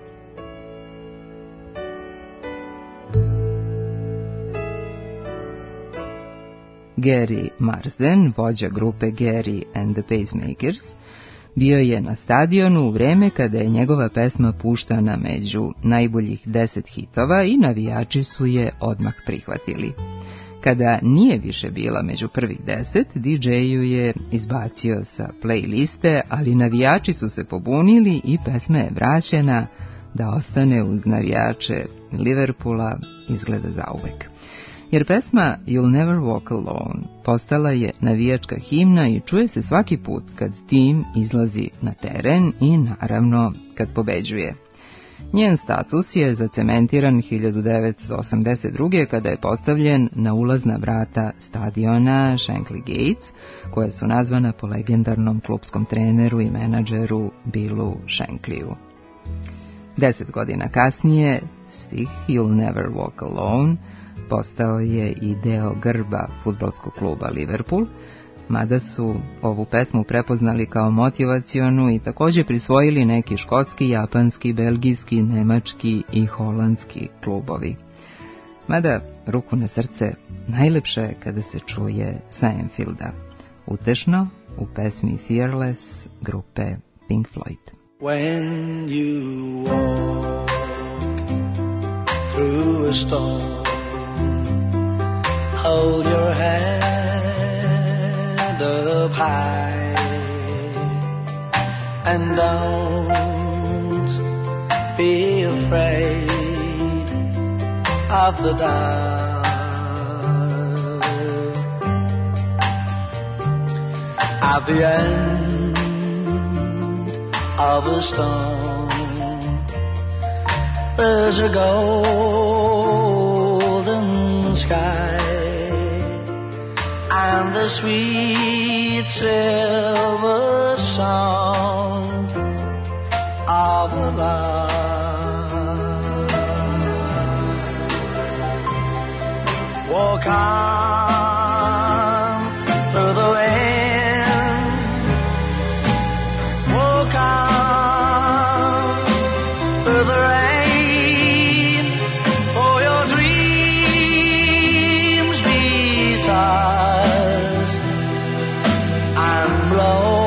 Gary Marsden, vođa grupe Gary and the Pacemakers, bio je na stadionu u vreme kada je njegova pesma puštana među najboljih 10 hitova i navijači su je odmah prihvatili. Kada nije više bila među prvih 10, DJ-ju je izbacio sa playliste, ali navijači su se pobunili i pesma je vraćena da ostane uz navijače Liverpoola izgleda zauvek. Jer pesma You'll Never Walk Alone postala je navijačka himna i čuje se svaki put kad tim izlazi na teren i naravno kad pobeđuje. Njen status je zacementiran 1982. kada je postavljen na ulazna vrata stadiona Shankly Gates, koje su nazvana po legendarnom klupskom treneru i menadžeru Billu Shanklyu. 10 godina kasnije, stih You'll Never Walk Alone postao je i deo grba fudbalskog kluba Liverpool, mada su ovu pesmu prepoznali kao motivacionu i također prisvojili neki škotski, japanski, belgijski, nemački i holandski klubovi. Mada, ruku na srce, najlepše je kada se čuje sa Anfielda. Utešno u pesmi Fearless grupe Pink Floyd. When you walk through a storm, hold your head up high and don't be afraid of the dark. At the end of a storm, there's a golden sky and the sweet silver song of the lark. Walk on through the wind, walk on through the rain, for your dreams be tossed and blown.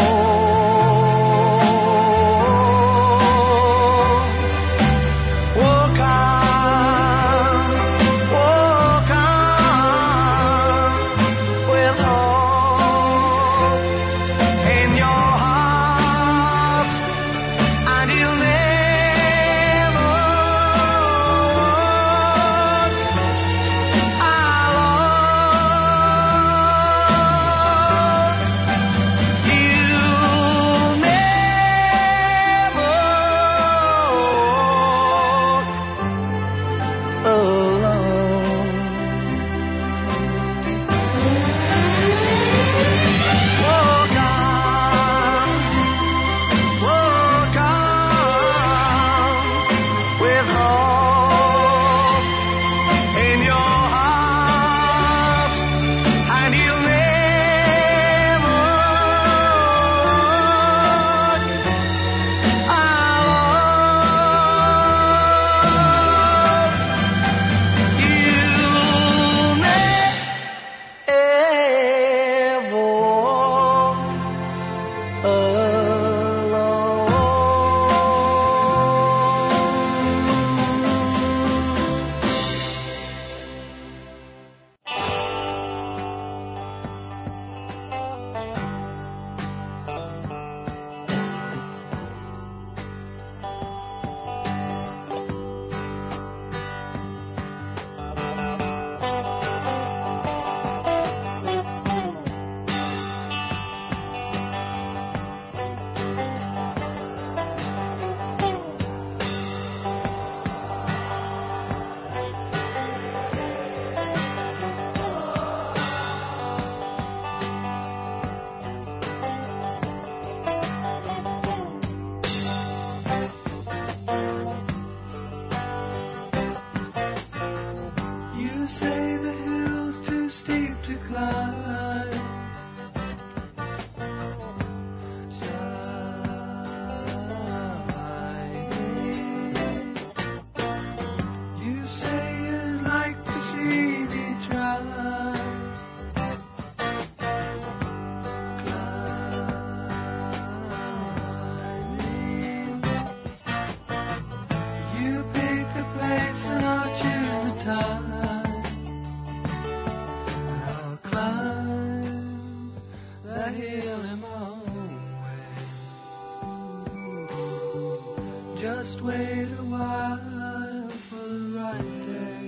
Just wait a while for the right day.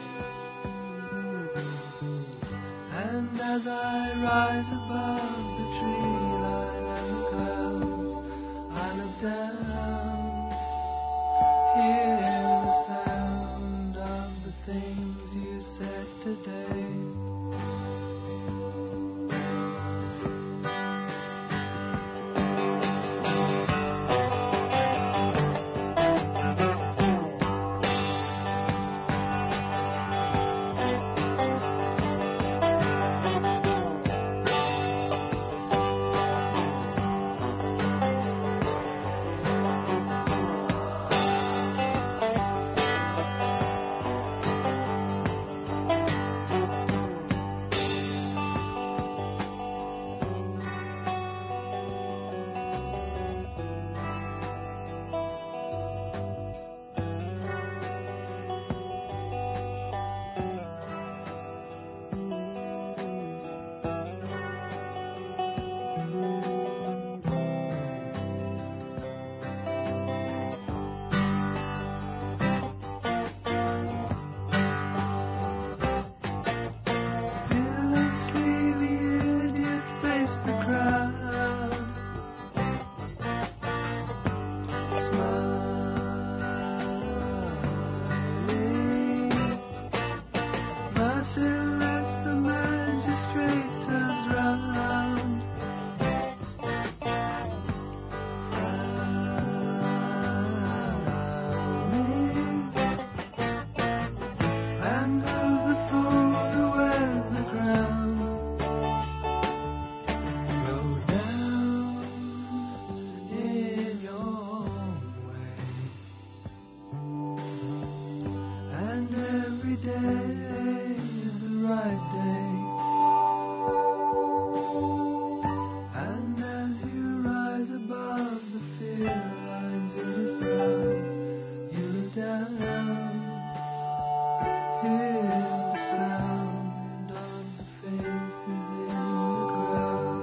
And as I rise above the tree line and the clouds, I look down, hear the sound of the things you said today. unless the magistrate turns round. And who's the fool who wears the crown? Go down in your way, and every day is the right day. And as you rise above the fear lines in his brow, you look down, hear the sound on the faces in the crowd.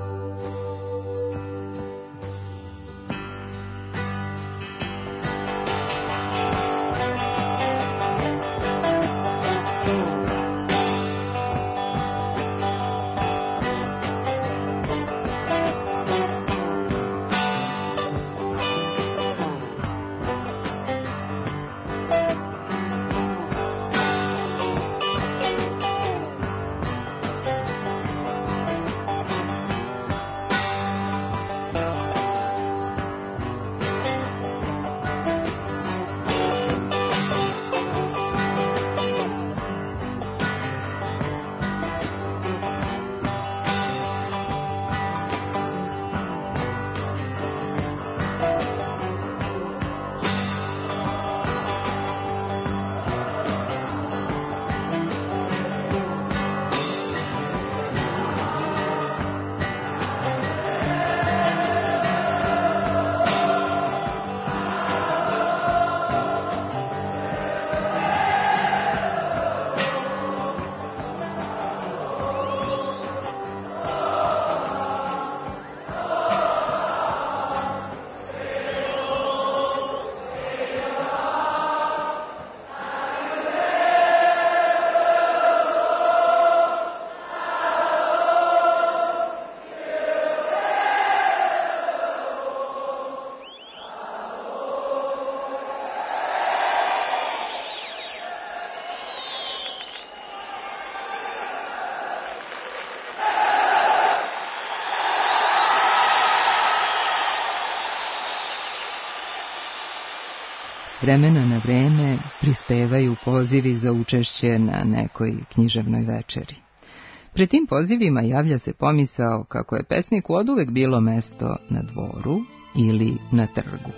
S vremena na vreme prispevaju pozivi za učešće na nekoj književnoj večeri. Pred tim pozivima javlja se pomisao kako je pesniku oduvek bilo mesto na dvoru ili na trgu.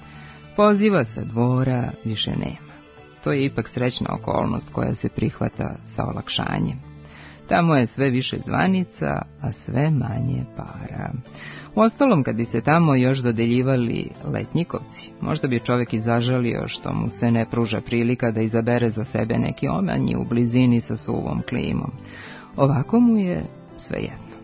Poziva sa dvora više nema. To je ipak srećna okolnost koja se prihvata sa olakšanjem. Tamo je sve više zvanica, a sve manje para. Uostalom, kad bi se tamo još dodeljivali letnjikovci, možda bi čovjek i zažalio što mu se ne pruža prilika da izabere za sebe neki omanji u blizini sa suvom klimom. Ovako mu je svejedno.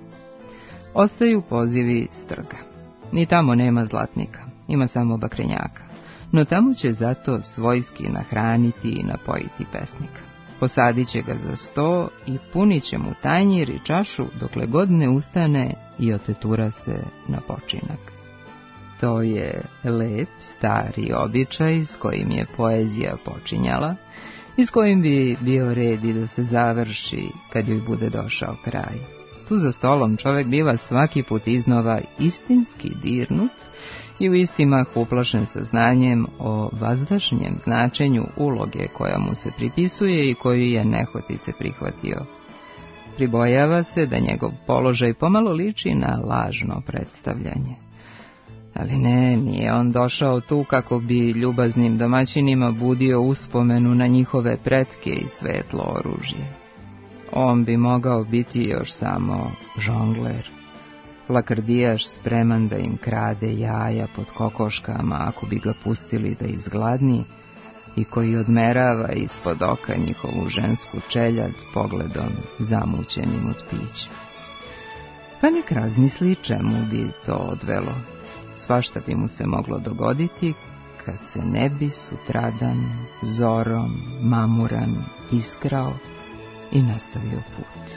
Ostaju pozivi s trga. Ni tamo nema zlatnika, ima samo bakrenjaka. No tamo će zato svojski nahraniti i napojiti pesnika. Posadit će ga za sto i punit će mu tanjir i čašu dokle god ne ustane i otetura se na počinak. To je lep, stari običaj s kojim je poezija počinjala i s kojim bi bio red i da se završi kad joj bude došao kraj. Tu za stolom čovjek biva svaki put iznova istinski dirnut i u isti mah uplašen saznanjem o vazdašnjem značenju uloge koja mu se pripisuje i koju je nehotice prihvatio. Pribojava se da njegov položaj pomalo liči na lažno predstavljanje. Ali ne, nije on došao tu kako bi ljubaznim domaćinima budio uspomenu na njihove pretke i svetlo oružje. On bi mogao biti još samo žongler, lakrdijaš spreman da im krade jaja pod kokoškama ako bi ga pustili da izgladni i koji odmerava ispod oka njihovu žensku čeljad pogledom zamućenim od pića. Pa nek razmisli čemu bi to odvelo. Svašta bi mu se moglo dogoditi kad se ne bi sutradan zorom mamuran iskrao i nastavio put.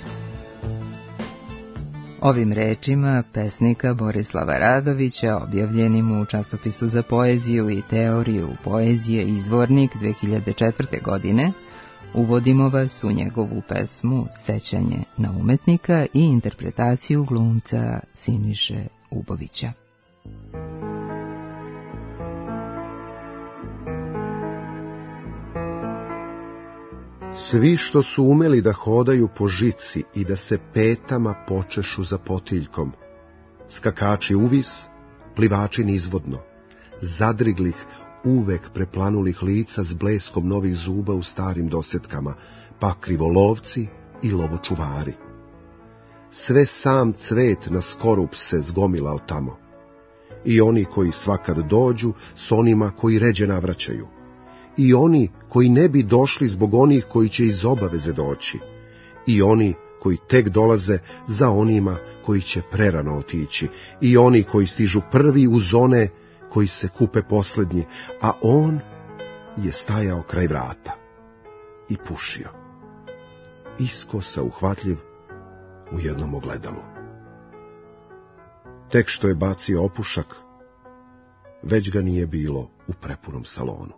Ovim rečima pesnika Borislava Radovića, objavljenim u časopisu za poeziju i teoriju poezije Izvornik 2004. godine, Uvodimo vas u njegovu pesmu Sećanje na umetnika i interpretaciju glumca Siniše Ubovića. Svi što su umeli da hodaju po žici i da se petama počešu za potiljkom, skakači uvis, plivači nizvodno, zadriglih, uvek preplanulih lica s bleskom novih zuba u starim dosetkama, pa krivolovci i lovočuvari. Sve sam cvet na skorup se zgomilao tamo. I oni koji svakad dođu s onima koji ređe navraćaju. I oni koji ne bi došli zbog onih koji će iz obaveze doći. I oni koji tek dolaze za onima koji će prerano otići. I oni koji stižu prvi uz one koji se kupe posljednji, a on je stajao kraj vrata i pušio. Iskosa uhvatljiv u jednom ogledalu. Tek što je bacio opušak, već ga nije bilo u prepunom salonu.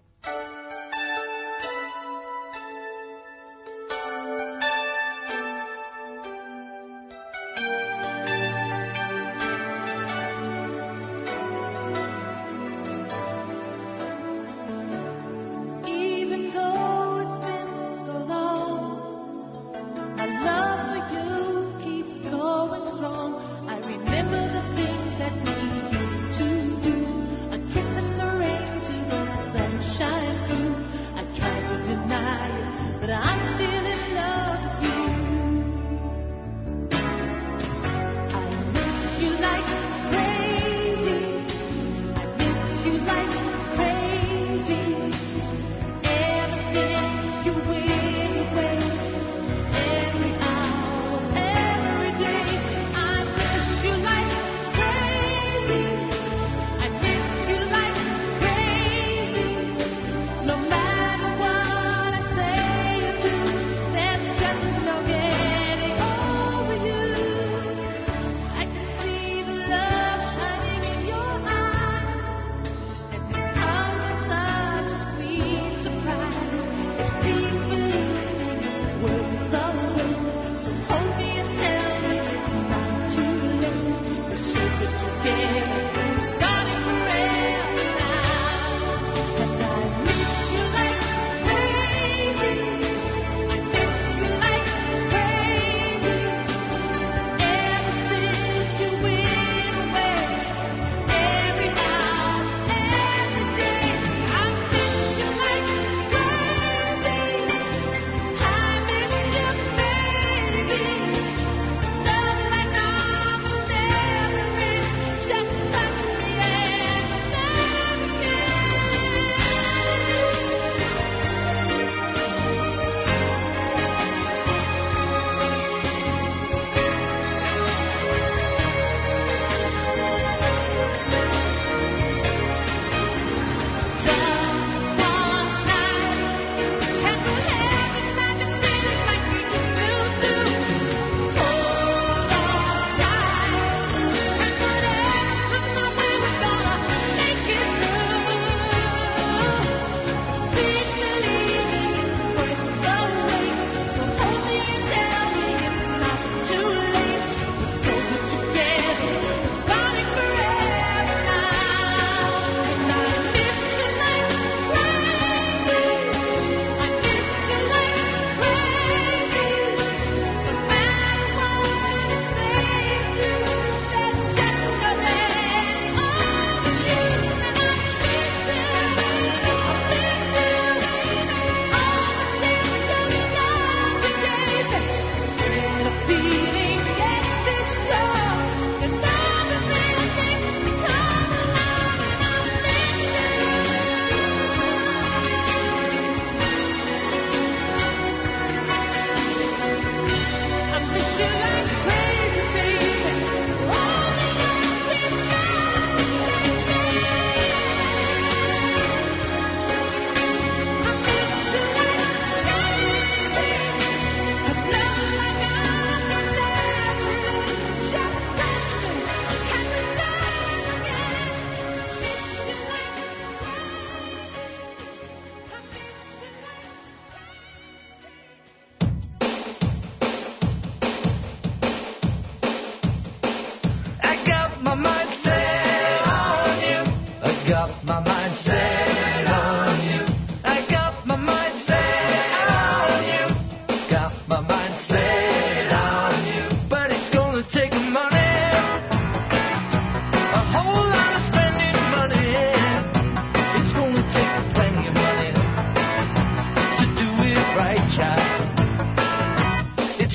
Sunshine.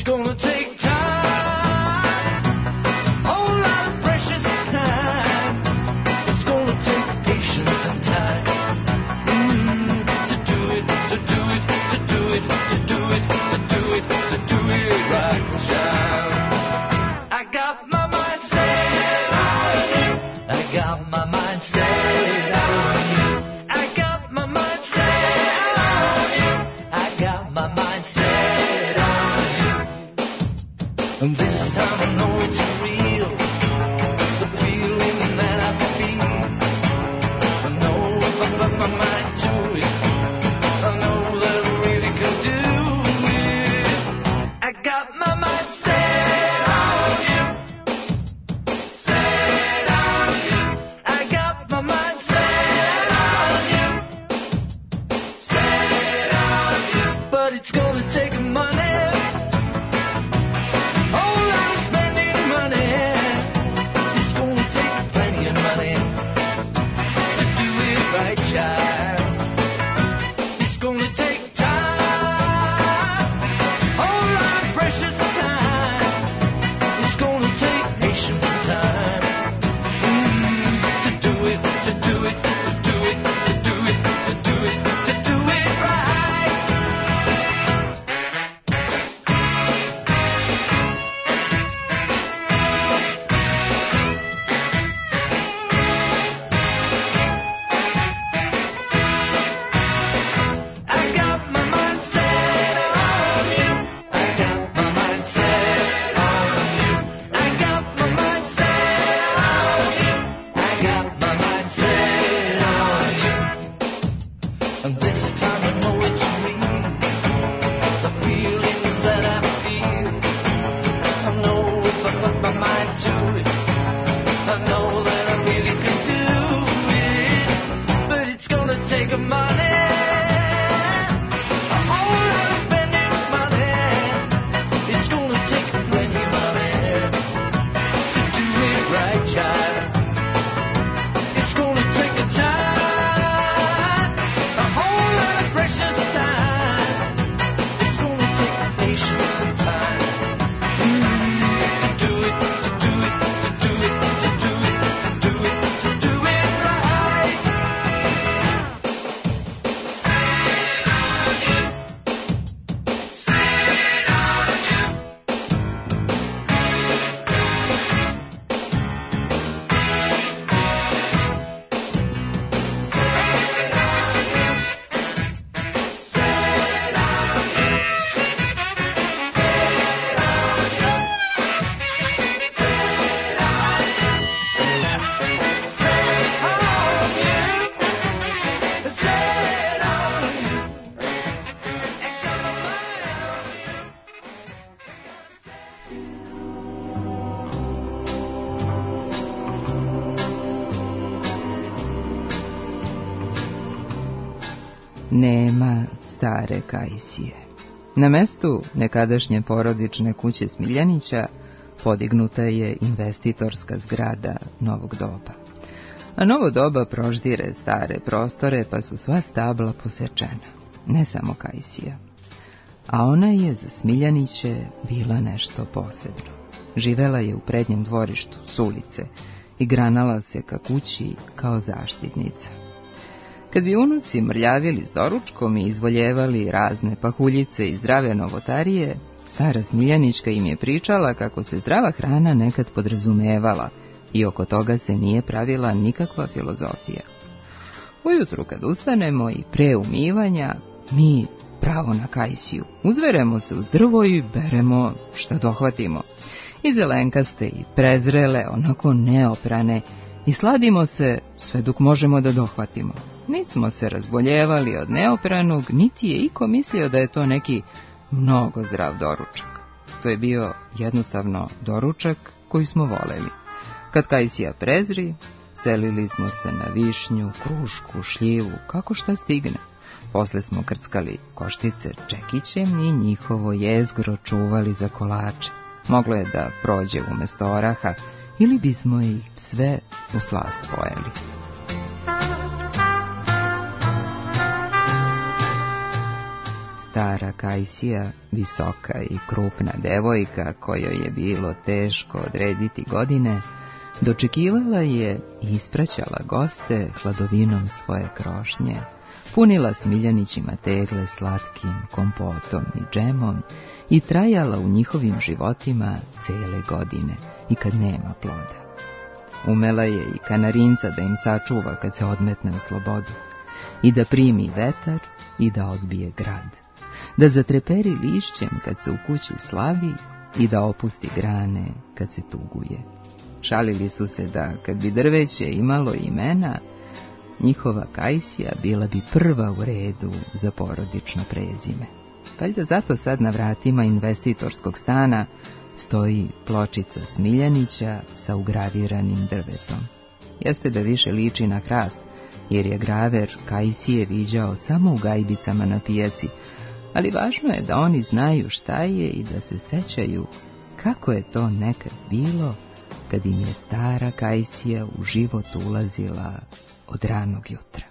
gonna take time, a whole lot of precious time. It's gonna take patience and time to do it, to do it, to do it, to do it, to do it, to do it right, child. I got my mind set on you. I got my mind set on you. I got my mind set on you. I got my mind set on you. And this time I know it's real, the feeling that I feel. I know if I put my mind to it, I know that I really can do it. I got my mind set on you. Set on you. I got my mind set on you. Set on you. But it's gonna take money, whole lot of spending money. It's gonna take plenty of money to do it right, child. It's gonna take time, whole lot of precious time. It's gonna take patience and time to do it, to do it, to do it, to do it, to do it, to do it right. I got my mind set on you. I got my mind set on you. I got my mind set on you. I got my mind set on you. And this time I know it's real, the feelings that I feel. I know if I put my mind to it, I know that I really can do it. But it's gonna take money, a whole lot of spending money. It's gonna take plenty of money to do it right, child. It's gonna take a time, a whole lot of precious time. It's gonna take patience and time to do it, to do it, to do it, to do it, to do it, to do it right. Nema stare Kajsije. Na mestu nekadašnje porodične kuće Smiljanića podignuta je investitorska zgrada novog doba. A novo doba proždire stare prostore, pa su sva stabla posečena. Ne samo Kajsija. A ona je za Smiljaniće bila nešto posebno. Živela je u prednjem dvorištu, s ulice, i granala se ka kući kao zaštitnica. Kad bi unuci mrljavili s doručkom i izvoljevali razne pahuljice i zdrave novotarije, stara Smiljanićka im je pričala kako se zdrava hrana nekad podrazumevala i oko toga se nije pravila nikakva filozofija. Ujutru kad ustanemo i pre umivanja, mi pravo na Kajsiju. Uzveremo se uz drvo i beremo šta dohvatimo. I zelenkaste i prezrele, onako neoprane, i sladimo se sve dok možemo da dohvatimo. Nismo se razboljevali od neopranog, niti je iko mislio da je to neki mnogo zdrav doručak. To je bio jednostavno doručak koji smo voleli. Kad Kajsija prezri, selili smo se na višnju, krušku, šljivu, kako šta stigne. Posle smo krckali koštice čekićem i njihovo jezgro čuvali za kolače. Moglo je da prođe umesto oraha, ili bismo ih sve u slast pojeli. stara Kajsija, visoka i krupna devojka kojoj je bilo teško odrediti godine, dočekivala je i ispraćala goste hladovinom svoje krošnje, punila Smiljanićima tegle slatkim kompotom i džemom i trajala u njihovim životima cele godine i kad nema ploda. Umela je i kanarinca da im sačuva kad se odmetne u slobodu, i da primi vetar i da odbije grad, da zatreperi lišćem kad se u kući slavi i da opusti grane kad se tuguje. Šalili su se da kad bi drveće imalo imena, njihova Kajsija bila bi prva u redu za porodično prezime. Valjda zato sad na vratima investitorskog stana stoji pločica Smiljanića sa ugraviranim drvetom. Jeste da više liči na hrast, jer je graver Kajsije viđao samo u gajbicama na pijaci, ali važno je da oni znaju šta je i da se sećaju kako je to nekad bilo kad im je stara Kajsija u život ulazila od ranog jutra.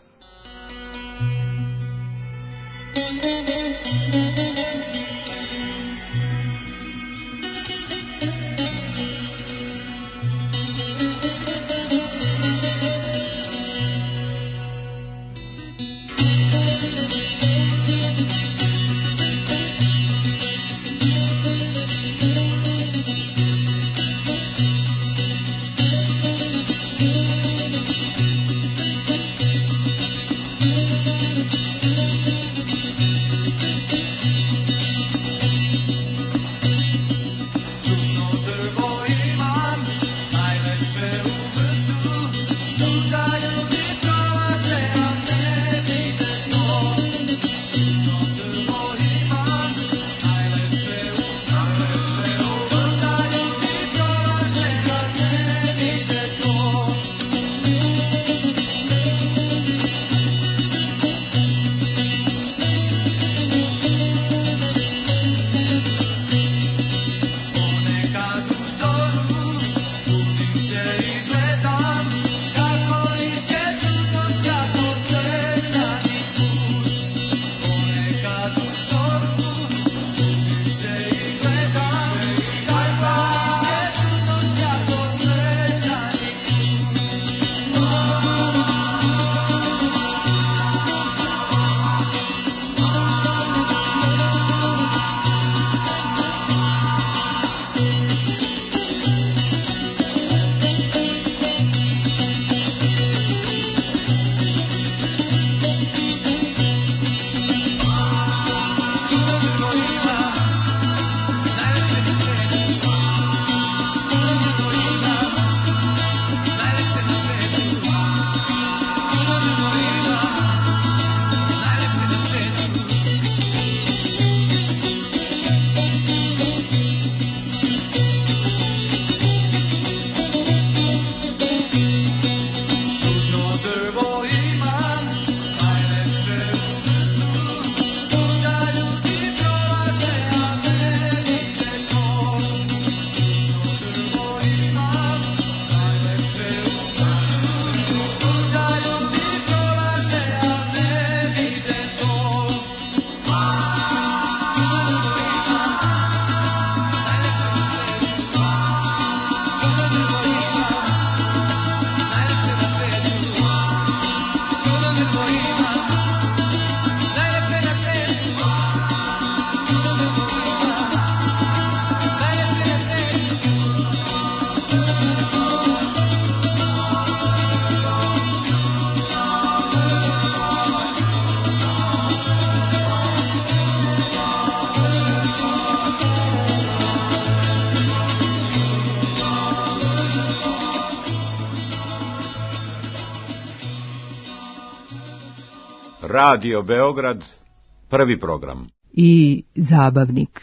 Radio Beograd, prvi program. I zabavnik.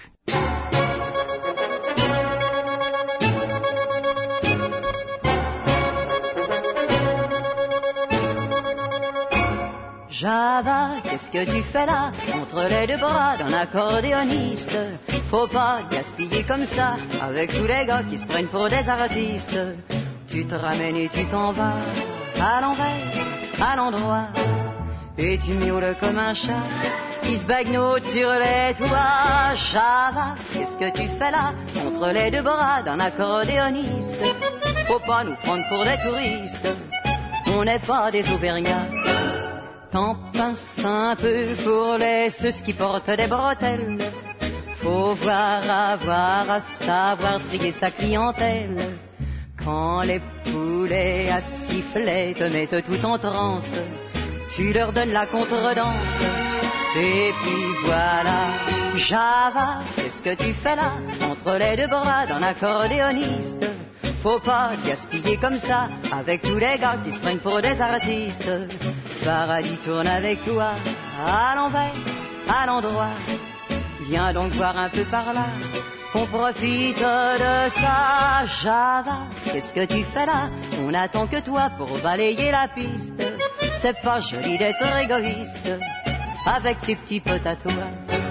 Java, qu'est-ce que tu fais là, contre les deux bras d'un accordéoniste? Faut pas gaspiller comme ça, avec tous les gars qui se prennent pour des artistes. Tu te ramènes et tu t'en vas, à l'envers, à l'endroit, et tu miaules comme un chat, qui se bagnotent sur les toits. Java, qu'est-ce que tu fais là, entre les deux bras d'un accordéoniste? Faut pas nous prendre pour des touristes, on n'est pas des Auvergnats. T'en pinces un peu pour les ceux qui portent des bretelles. Faut voir, avoir, à savoir trier sa clientèle. Quand les poulets à siffler te mettent tout en transe, tu leur donnes la contredanse. Et puis voilà, Java, qu'est-ce que tu fais là, entre les deux bras d'un accordéoniste? Faut pas gaspiller comme ça, avec tous les gars qui se prennent pour des artistes. Paradis tourne avec toi, à l'envers, à l'endroit. Viens donc voir un peu par là, qu'on profite de ça. Java, qu'est-ce que tu fais là? On attend que toi pour balayer la piste. C'est pas joli d'être égoïste, avec tes petits potes à toi.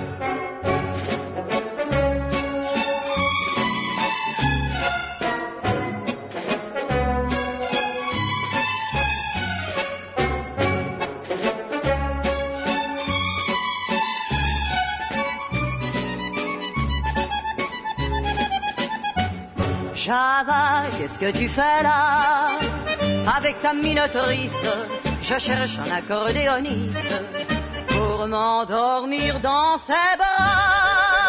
Java, qu'est-ce que tu fais là? Avec ta minotauriste, je cherche un accordéoniste pour m'endormir dans ses bras.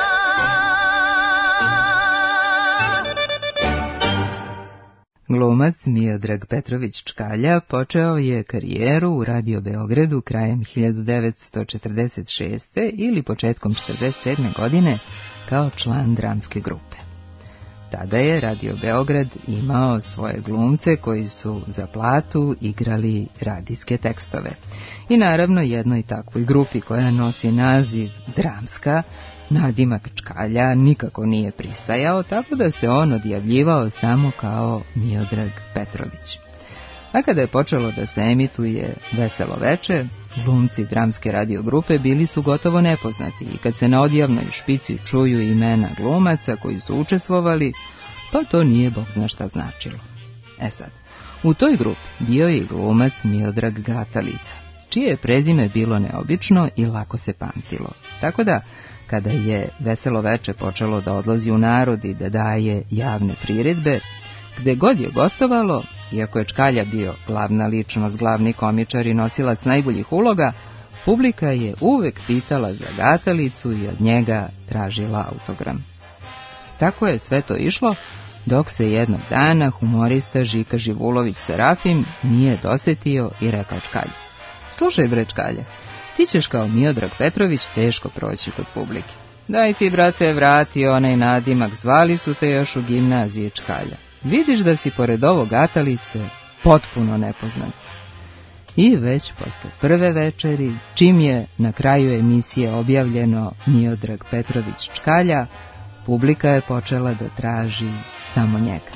Glumac Miodrag Petrović Čkalja počeo je karijeru u Radio Beogradu krajem 1946. ili početkom 1947. godine kao član dramske grupe. Tada je Radio Beograd imao svoje glumce koji su za platu igrali radijske tekstove. I naravno jednoj takvoj grupi koja nosi naziv dramska, nadimak Čkalja nikako nije pristajao, tako da se on odjavljivao samo kao Miodrag Petrović. A kada je počelo da se emituje Veselo veče, glumci dramske radiogrupe bili su gotovo nepoznati i kad se na odjavnoj špici čuju imena glumaca koji su učestvovali, pa to nije bog zna šta značilo. E sad, u toj grupi bio je i glumac Miodrag Gatalica, čije je prezime bilo neobično i lako se pamtilo. Tako da, kada je Veselo veče počelo da odlazi u narod i da daje javne priredbe, gde god je gostovalo, iako je Čkalja bio glavna ličnost, glavni komičar i nosilac najboljih uloga, publika je uvek pitala za Gatalicu i od njega tražila autogram. Tako je sve to išlo, dok se jednog dana humorista Žika Živulović Serafim nije dosetio i rekao Čkalji: "Slušaj bre Čkalja, ti ćeš kao Miodrag Petrović teško proći kod publike. Daj ti, brate, vrati onaj nadimak, zvali su te još u gimnaziji Čkalja. Vidiš da si pored ovog Gatalice potpuno nepoznat." I već posle prve večeri, čim je na kraju emisije objavljeno Miodrag Petrović Čkalja, publika je počela da traži samo njega.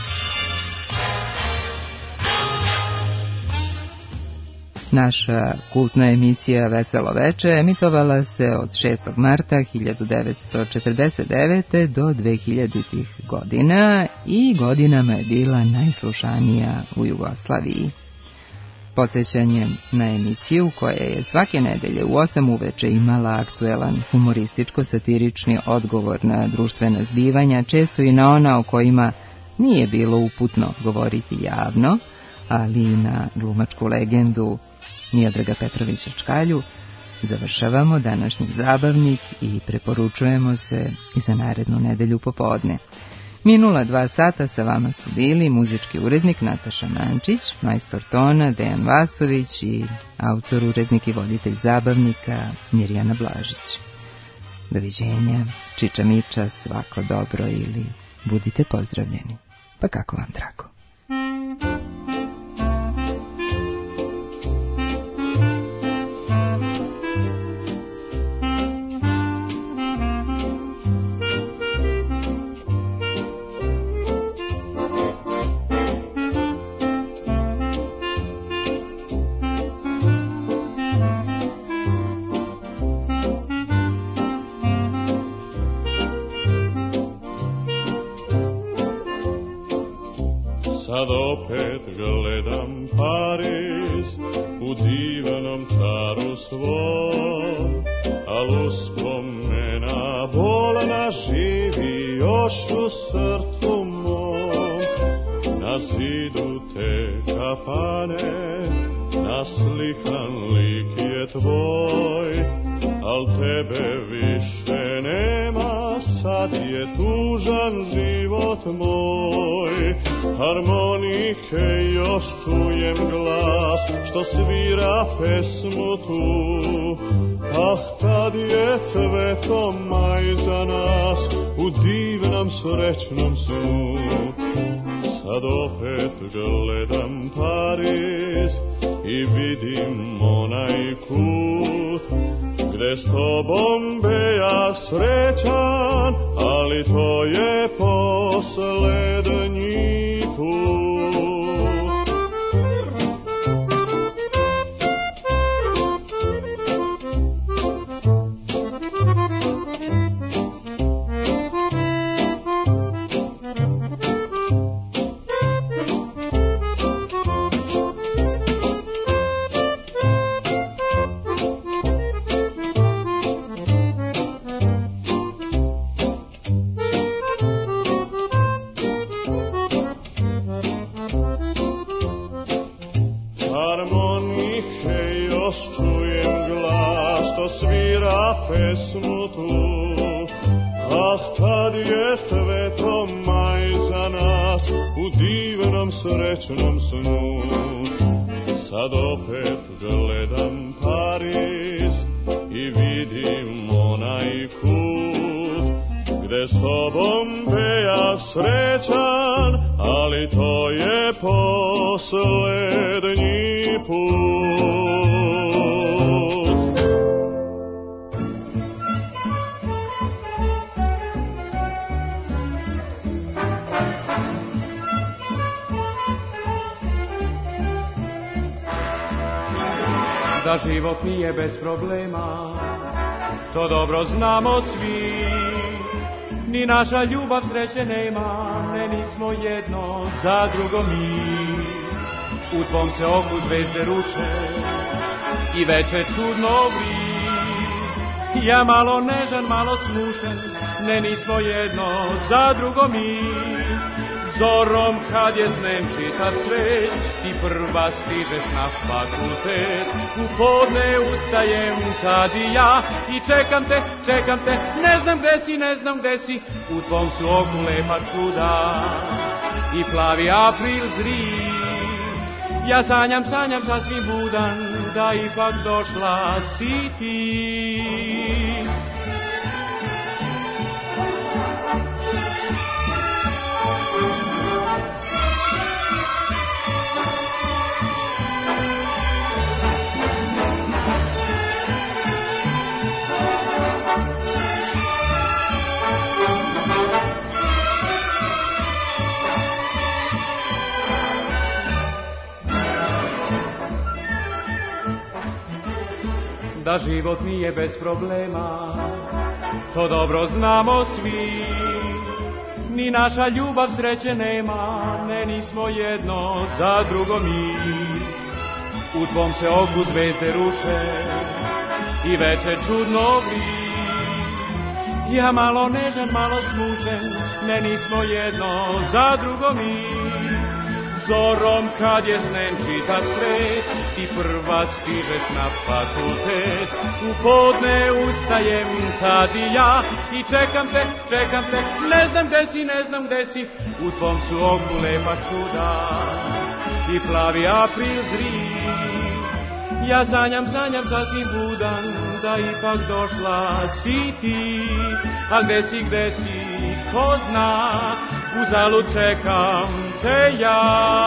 Naša kultna emisija Veselo veče emitovala se od 6. marta 1949. do 2000. godina i godinama je bila najslušanija u Jugoslaviji. Podsećanje na emisiju koja je svake nedelje u 8 uveče imala aktuelan humorističko-satirični odgovor na društvena zbivanja, često i na ona o kojima nije bilo uputno govoriti javno, ali i na glumačku legendu Miodraga Petrovića Čkalju, završavamo današnji zabavnik i preporučujemo se i za narednu nedelju popodne. Minula 2 sata sa vama su bili muzički urednik Nataša Mančić, majstor tona Dejan Vasović i autor, urednik i voditelj zabavnika Mirjana Blažić. Doviđenja, čiča miča, svako dobro ili budite pozdravljeni. Pa kako vam drago. Sad opet gledam Pariz u divanom čaru svom, al uspomena bolna živi još u srcu mom. Na zidu te kafane naslikan lik je tvoj, al tebe više nema, sad je tužan život moj. Harmonike još čujem glas, što svira pesmu tu. Ah, tad je cveto maj za nas, u divnom srećnom snu. Sad opet gledam Pariz i vidim onaj kut, gde s tobom bejah srećan, ali to je poslednji put. Pesmu tu, ah, tad je cveto maj za nas, u divnom srećnom snu. Sad opet gledam Pariz i vidim onaj kut, gde s tobom bejah srećan, ali to je poslednji put. Da život nije bez problema, to dobro znamo svi. Ni naša ljubav sreće nema, ne nismo jedno za drugo mi. U tvom se oku zvezde ruše i veče čudno vri. Ja malo nežan, malo smušen, ne nismo jedno za drugo mi. Zorom kad je dnem čitav svet, ti prva stižeš na fakultet. U podne ustajem tad i ja i čekam te, ne znam gde si. U tvom su oku lepa čuda i plavi april zri. Ja sanjam sasvim budan, da ipak došla si ti. Da život nije bez problema, to dobro znamo svi. Ni naša ljubav sreće nema, ne nismo jedno za drugo mi. U tvom se oku zvezde ruše i veče čudno vri. Ja malo nežan, malo smušen, ne nismo jedno za drugo mi. Zorom kad je snem čitav svet, ti prva stižeš na fakultet. U podne ustajem tad i ja i čekam te, ne znam gde si. U tvom su oku lepa čuda i plavi april zri. Ja sanjam sasvim budan, da ipak došla si ti. A gde si, ko zna, uzalud čekam te ja.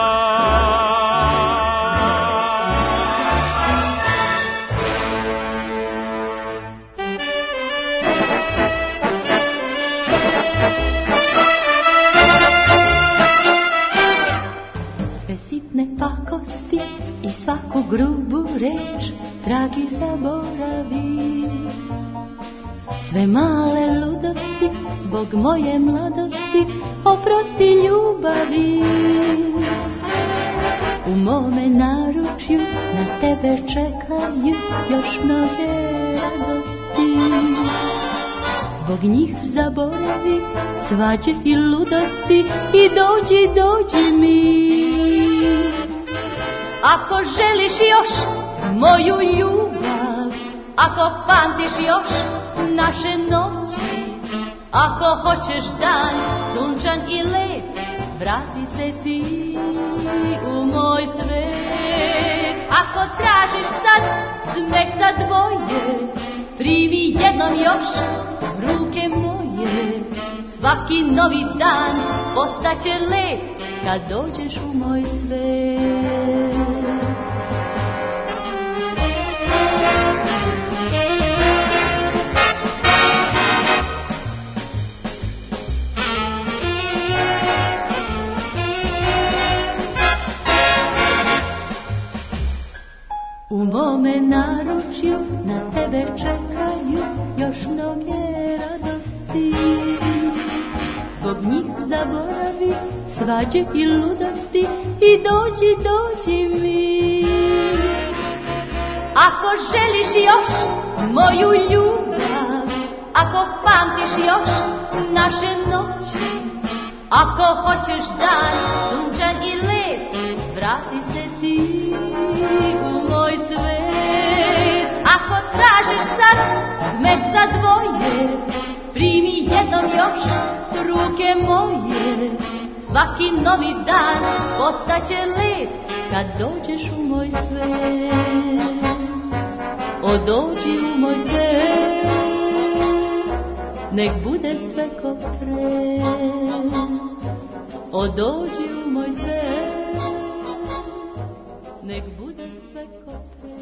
Sve sitne pakosti i svaku grubu reč, dragi, zaboravi. Sve male ludosti zbog moje mladosti, oprosti ljubavi. U mome naručju na tebe čekaju još mnoge radosti. Zbog njih zaboravi svađe i ludosti i dođi mi. Ako želiš još moju ljubav, ako pamtiš još naše noći, ako hoćeš dan sunčan i lep, vrati se ti u moj svet. Ako tražiš sad smek za dvoje, primi jednom još ruke moje. Svaki novi dan postaće lep kad dođeš u moj svet. U mome naručju na tebe čekaju još mnoge radosti. Zbog njih zaboravi svađe i ludosti i dođi mi. Ako želiš još moju ljubav, ako pamtiš još naše noći, ako hoćeš dan sunčan i lep, vrati se ti u moj svet. Ako tražiš sad smet za dvoje, primi jednom još ruke moje. Svaki novi dan postaće lep kad dođeš u moj svet. O dođi u moj svet, nek bude sve ko pre. O dođi u moj svet, nek bude sve ko pre.